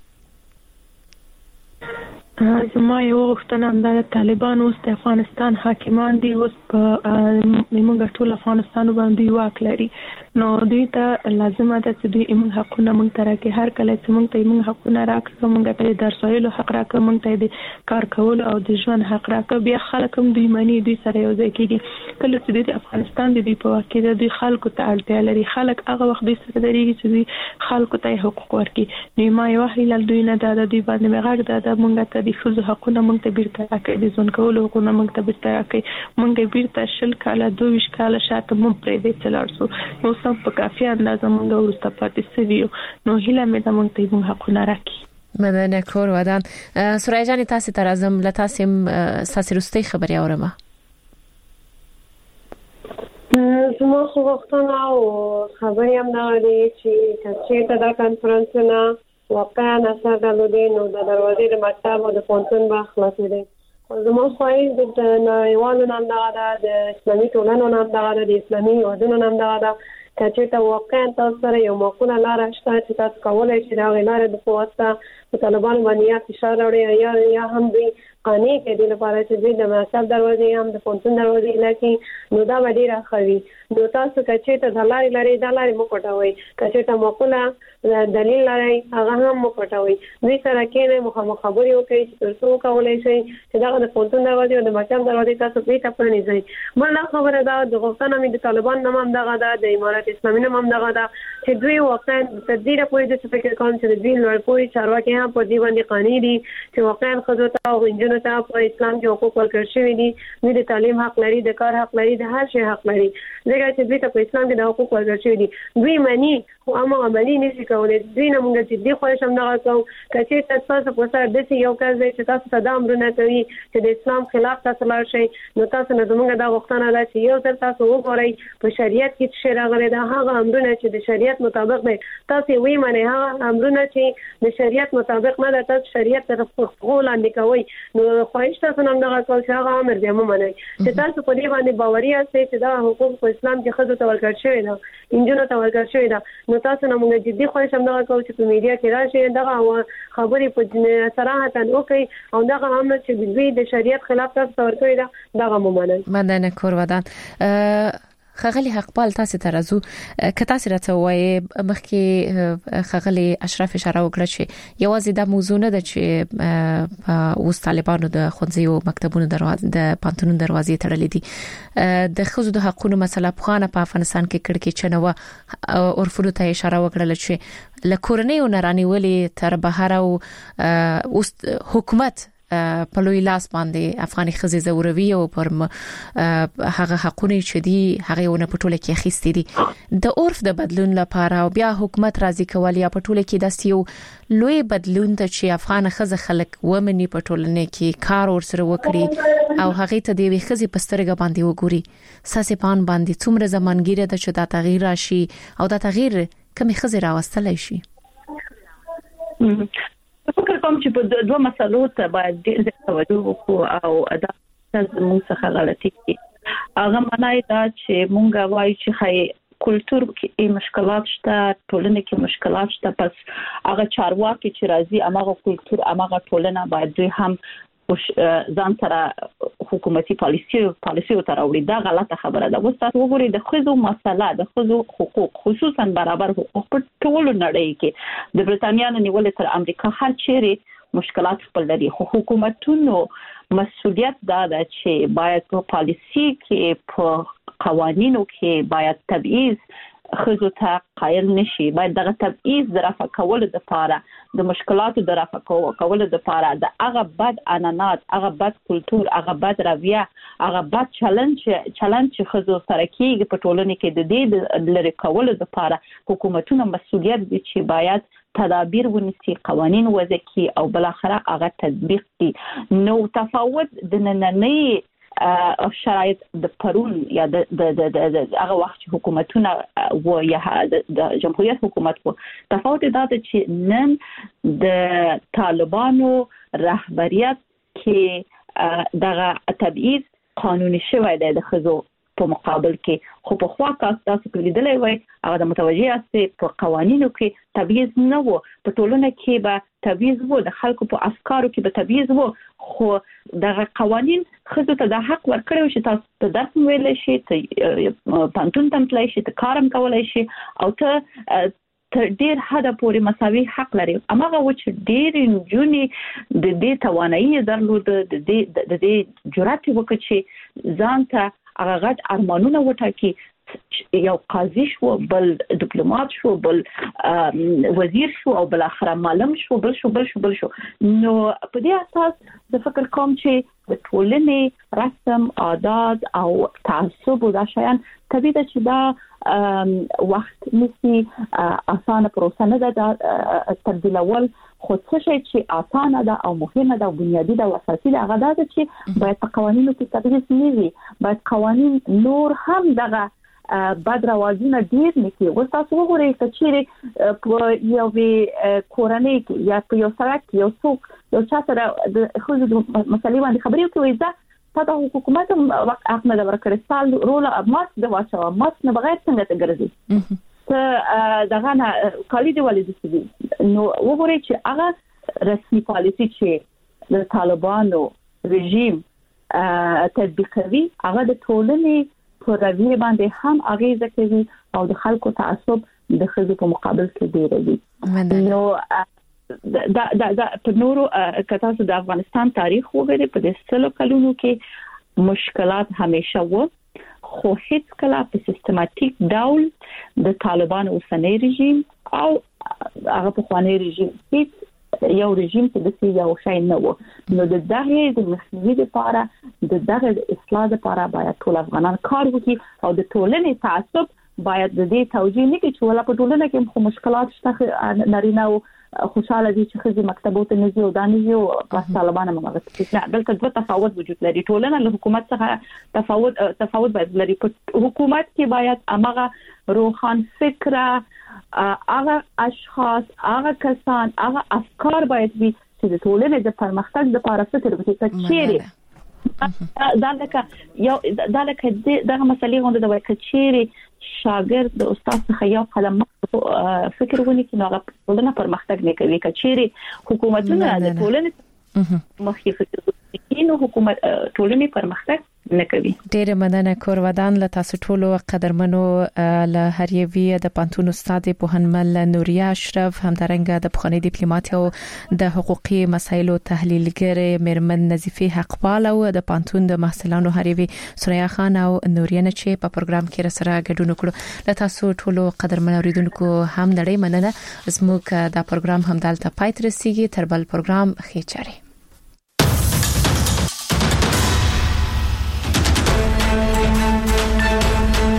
زما یو غوښتنه هم د طالبان اوس د افغانستان حاکمان دي اوس په موږ ټول افغانستان باندې واک لري نو دوی ته لازمه ده چې دوی موږ حقونه موږ ته راکړي هر کله چې موږ ته موږ حقونه راکړي موږ ته درس ویلو حق راکړي موږ ته د کار کول او د ژوند حق راکړي بیا خلک هم دوی مانی دوی سره یو ځای کېږي کله چې دوی د افغانستان د دوی په واکې د دوی خلکو ته اړتیا لري خلک هغه وخت دوی سره درېږي چې دوی خلکو ته حقوق ورکړي نو ما یو هیله دوی نه ده دوی باندې مغاګ ده د موږ ته د خزو حقونه موږ ته بیرته راکړي د ځون کولو حقونه موږ ته بیرته راکړي موږ بیرته شل کاله دوه ویشت کاله شاته مونږ پرې دې تلارسو نو سم په کافي اندازه موږ ورسته پاتې سویو نو هیله مې ده موږ ته موږ حقونه راکړي مدنه کور ودان سورای جان تاسو ته راځم له تاسو ساسي رستي خبري اورم زما خو وختونه او خبري هم نه لري چې چې دا کانفرنس نه واقعا اثر درلودي نو د دروازې د مکتب او د پونتون به خلاصې دي زما خواهی د نړیوالو نام دغه ده د اسلامي ټولنو نام دغه ده د اسلامي هیوادونو نام دغه ده که چېرته واقعا تاسو سره یو معقوله لاره شته چې تاسو کولی شئ د هغې لارې د په واسطه په طالبانو باندې یا فشار راوړئ یا یا هم دوی قانع کړي دې لپاره چې دوی د مکتب دروازې هم د پونتون دروازې لکې نو دا به ډېره ښه وي نو تاسو که چېرته دا لارې لرئ دا لارې مه پټوئ که چېرته معقوله دلیل لرئ هغه هم مه پټوئ دوی سره کښېنئ مخامخ خبرې وکړئ چې تر څو وکولی شئ چې دغه د پونتون دروازې او د مکتب دروازې تاسو بېرته پرانیزئ بله خبره ده د غوښتنه مې د طالبان نوم هم دغه ده د امارت اسلامي نوم هم دغه ده چې دوی واقعا تر ډېره پورې داسې فکر کوم چې د دوی لوړپوړي چارواکي محکمې هم په دې باندې قانوني دي چې واقعا خزو ته او انجونو ته په اسلام کې حقوق ورکړل شوی دي دوی د تعلیم حق لري د کار حق لري د هر شي حق لري ځکه چې دوی ته په اسلام کې د حقوق ورکړل شوی دي دوی معنی خو عامه عملی نشي کولای دوی نه مونږ چې دی خو هم نه راکاو کچې تاسو په سر د یو کس دی چې تاسو ته د امرونه کوي چې د اسلام خلاف تاسو لاړ شئ نو تاسو نه زموږ د غوښتنه ده چې یو ځل تاسو وګورئ په شریعت کې چې راغلي دا هغه امرونه چې د شریعت مطابق دي تاسو وی معنی هغه امرونه چې د شریعت مطابق نه ده تاسو شریعت طرف خپل اندې کوي نو خواهش تاسو نه نه راکاو چې هغه امر دی مو منئ چې تاسو په دې باندې باوري یاست چې دا حقوق په اسلام کې خزو ته ورکړل شوی ده انجونو ته ورکړل شوی ده نو تاسو نه موږ جدي خواهش هم نه کوو چې په میډیا کې راشي دغه خبرې په صراحت وکړي او دغه عمل چې دوی د شریعت خلاف تاسو ورکړي دا دغه مو منئ مننه کور ودان خغلی حقپال تاسو ته راځو که تاسو راته وایي مخکې خغلی اشرف اشاره وکړه چې یوازې د موضوع نه ده چې اوس طالبانو د خونځیو مکتبونو دروازې د پانتونو دروازې تړلې دي د خزو د حقوقو مسله په خانه په افغانستان کې کړکې چنوه اورفونو ته اشاره وکړه چې لکورنۍ او نرانی ولی تر بهر او اوس حکومت په لوی لاس باندې افغاني خزې زوروي او پر هغه حقونه چې دي هغه ونه پټوله کې اخیستې دي د عرف د بدلون لپاره او بیا حکومت راضي کول یا پټوله کې دستیو لوی بدلون ته چې افغان خزې خلک ومني پټولنه کې کار ورسره وکړي او هغه ته د وی خزې پسترګه باندې وګوري ساسې پان باندې څومره زمانګیره د چې دا تغییر راشي او دا تغییر کومې خزې راوستلای شي فکر کوم چې په دوه مسلو ته باید ډېر توجه وکړو او دا زموږ څخه غلطي دي هغه معنی دا چې مونږ وایو چې خای کلچر کې مشکلات شته ټولنه کې مشکلات شته پس هغه چارواکي چې راځي هغه کلچر هغه ټولنه باید دوی هم ځان سره حکومتي پالیسي پالیسي تر راوړي دا غلطه خبره ده. اوس تاسو وګورئ د خزو مسله د خزو حقوق خصوصا برابر حقوق په ټول نړۍ کې د برتانیا نه نیول تر امریکا هر چیرې مشکلات خپل لري خو حکومتونو مسؤلیت دا ده چې باید په پالیسي کې په قوانینو کې باید تبعیض خزو ته قائل نشي باید دغه تبعیض درافه کول د لپاره د مشکلاتو درافه کول د لپاره د هغه بد عنعنات هغه بد کلچر هغه بد رویه هغه بد چلنج چلنج خزو سره کېږي په ټولنه کې د دې لری کول د لپاره حکومتونو مسؤلیت دي چې باید تدابیر ونیسي قوانین وضع کړي او بل اخره هغه تطبیق کړي نو تفاوت د نننۍ او شرایط د پرون یا د د د هغه وخت حکومتونه و یا د جمهوریت حکومت کو تفاوت دا چې نن د طالبانو رهبریت کې دغه تبعیض قانوني شوی دی د خزو په مقابل کې خو په خوا کا تاسو لیدلې وای هغه د متوجه است په قوانینو کې تبعیض نه وو په ټولنه کې به تبعیض وو د خلکو په افکارو کې به تبعیض وو خو دغه قوانین خزو ته د حق ورکړو چې تاسو ته درس ویلې شي ته پانتون تم تلای شي ته کارم کولای شي او ته تر ډیر حد پورې مساوي حق لري اماغه و چې ډیر جونی د دې توانایي درلود د دې د دې جرأت وکړي چې ځان ته هغه غټ ارمانونه وټاکي یو قاضي شو بل ډیپلوماټ شو بل وزیر شو او بل اخر معلم شو بل شو بل شو بل شو نو په دې اساس د فکر کوم چې د ټولنې رسم عادات او تعصب او دا شیان طبيعي ده چې دا وخت نسی اسانه پروسه نه ده تبدیلول خو څه شي چې اسانه ده او مهمه ده او بنیادی ده او اساسي ده هغه ده چې باید په قوانینو کې تبدیل نه وي باید قوانین نور هم دغه بعد راوازونه ډیر نکي و تاسو وګورئ چې په یو وی کورنۍ کې یا په یو سره کې یو څوک یو چا سره د خو د مسلې باندې خبرې کوي ځکه تاسو حکومت وخت احمد ورکړ سال رول ماس د واچو ماس نه بغیر څنګه ته ګرځي ته دغه نه کالي دی ولې دي نو وګورئ چې هغه رسمي پالیسي چې د طالبانو رژیم تطبیقوي هغه د ټولنې پر رویه باندې هم اغیزه کوي او د خلکو تعصب د خزو په مقابل کې دی دی نو دا دا دا په نورو کتاسو د افغانستان تاریخ وګورئ په دې سلو کلونو کې مشکلات همیشه وو خو هیڅ کله په سیستماتیک ډول د طالبان اوسنۍ رژیم او هغه په خواني رژیم هیڅ یو رژیم چې د یو شای نه و نو د دغه د مخنیوي لپاره د دغه اصلاح لپاره باید ټول افغانان کار وکړي او د ټولنې تعصب باید د دې توجیه نه کوي چې ولا په ټولنه کې خو مشکلات شته نارینه او خوشاله دي چې خزي مکتبوت نه زیو دانه یو په طالبانو مغه نه بلکې دوه تفاوت وجود لري ټولنه له حکومت څخه تفاوت تفاوت باید لري په حکومت کې باید امغه روخان فکره هغه اشخاص هغه کسان هغه افکار باید وي چې د ټولنې د پرمختګ لپاره فکر وکړي چیرې دا لکه یو دا لکه دغه مسلې غونډه د وکړي شاګرد د استاد څخه یو قلم فکر ونی کې نو ټولنه پرمختګ نه کوي کچېری حکومتونه د ټولنې مخکې فکر کوي نو حکومت ټولنې پرمختګ نه کوي. ډېر مننه کور ودان له تاسو ټولو قدرمنو له هریوی د پانتون استاد پوهنمل نوریا اشرف همدارنګه د بخښنې ډیپلوماټ او د حقوقي مسایلو تحلیلګر مرمن نظیفي حقپال او د پانتون د محصلانو هریوی سوریا خان او نوریا نه چې په پروګرام کې سره ګډون وکړو. له تاسو ټولو قدرمن اوریدونکو هم نړۍ مننه. زموږ دا پروګرام هم دلته پای ته رسیدي. تر بل پروګرام خیر چاري.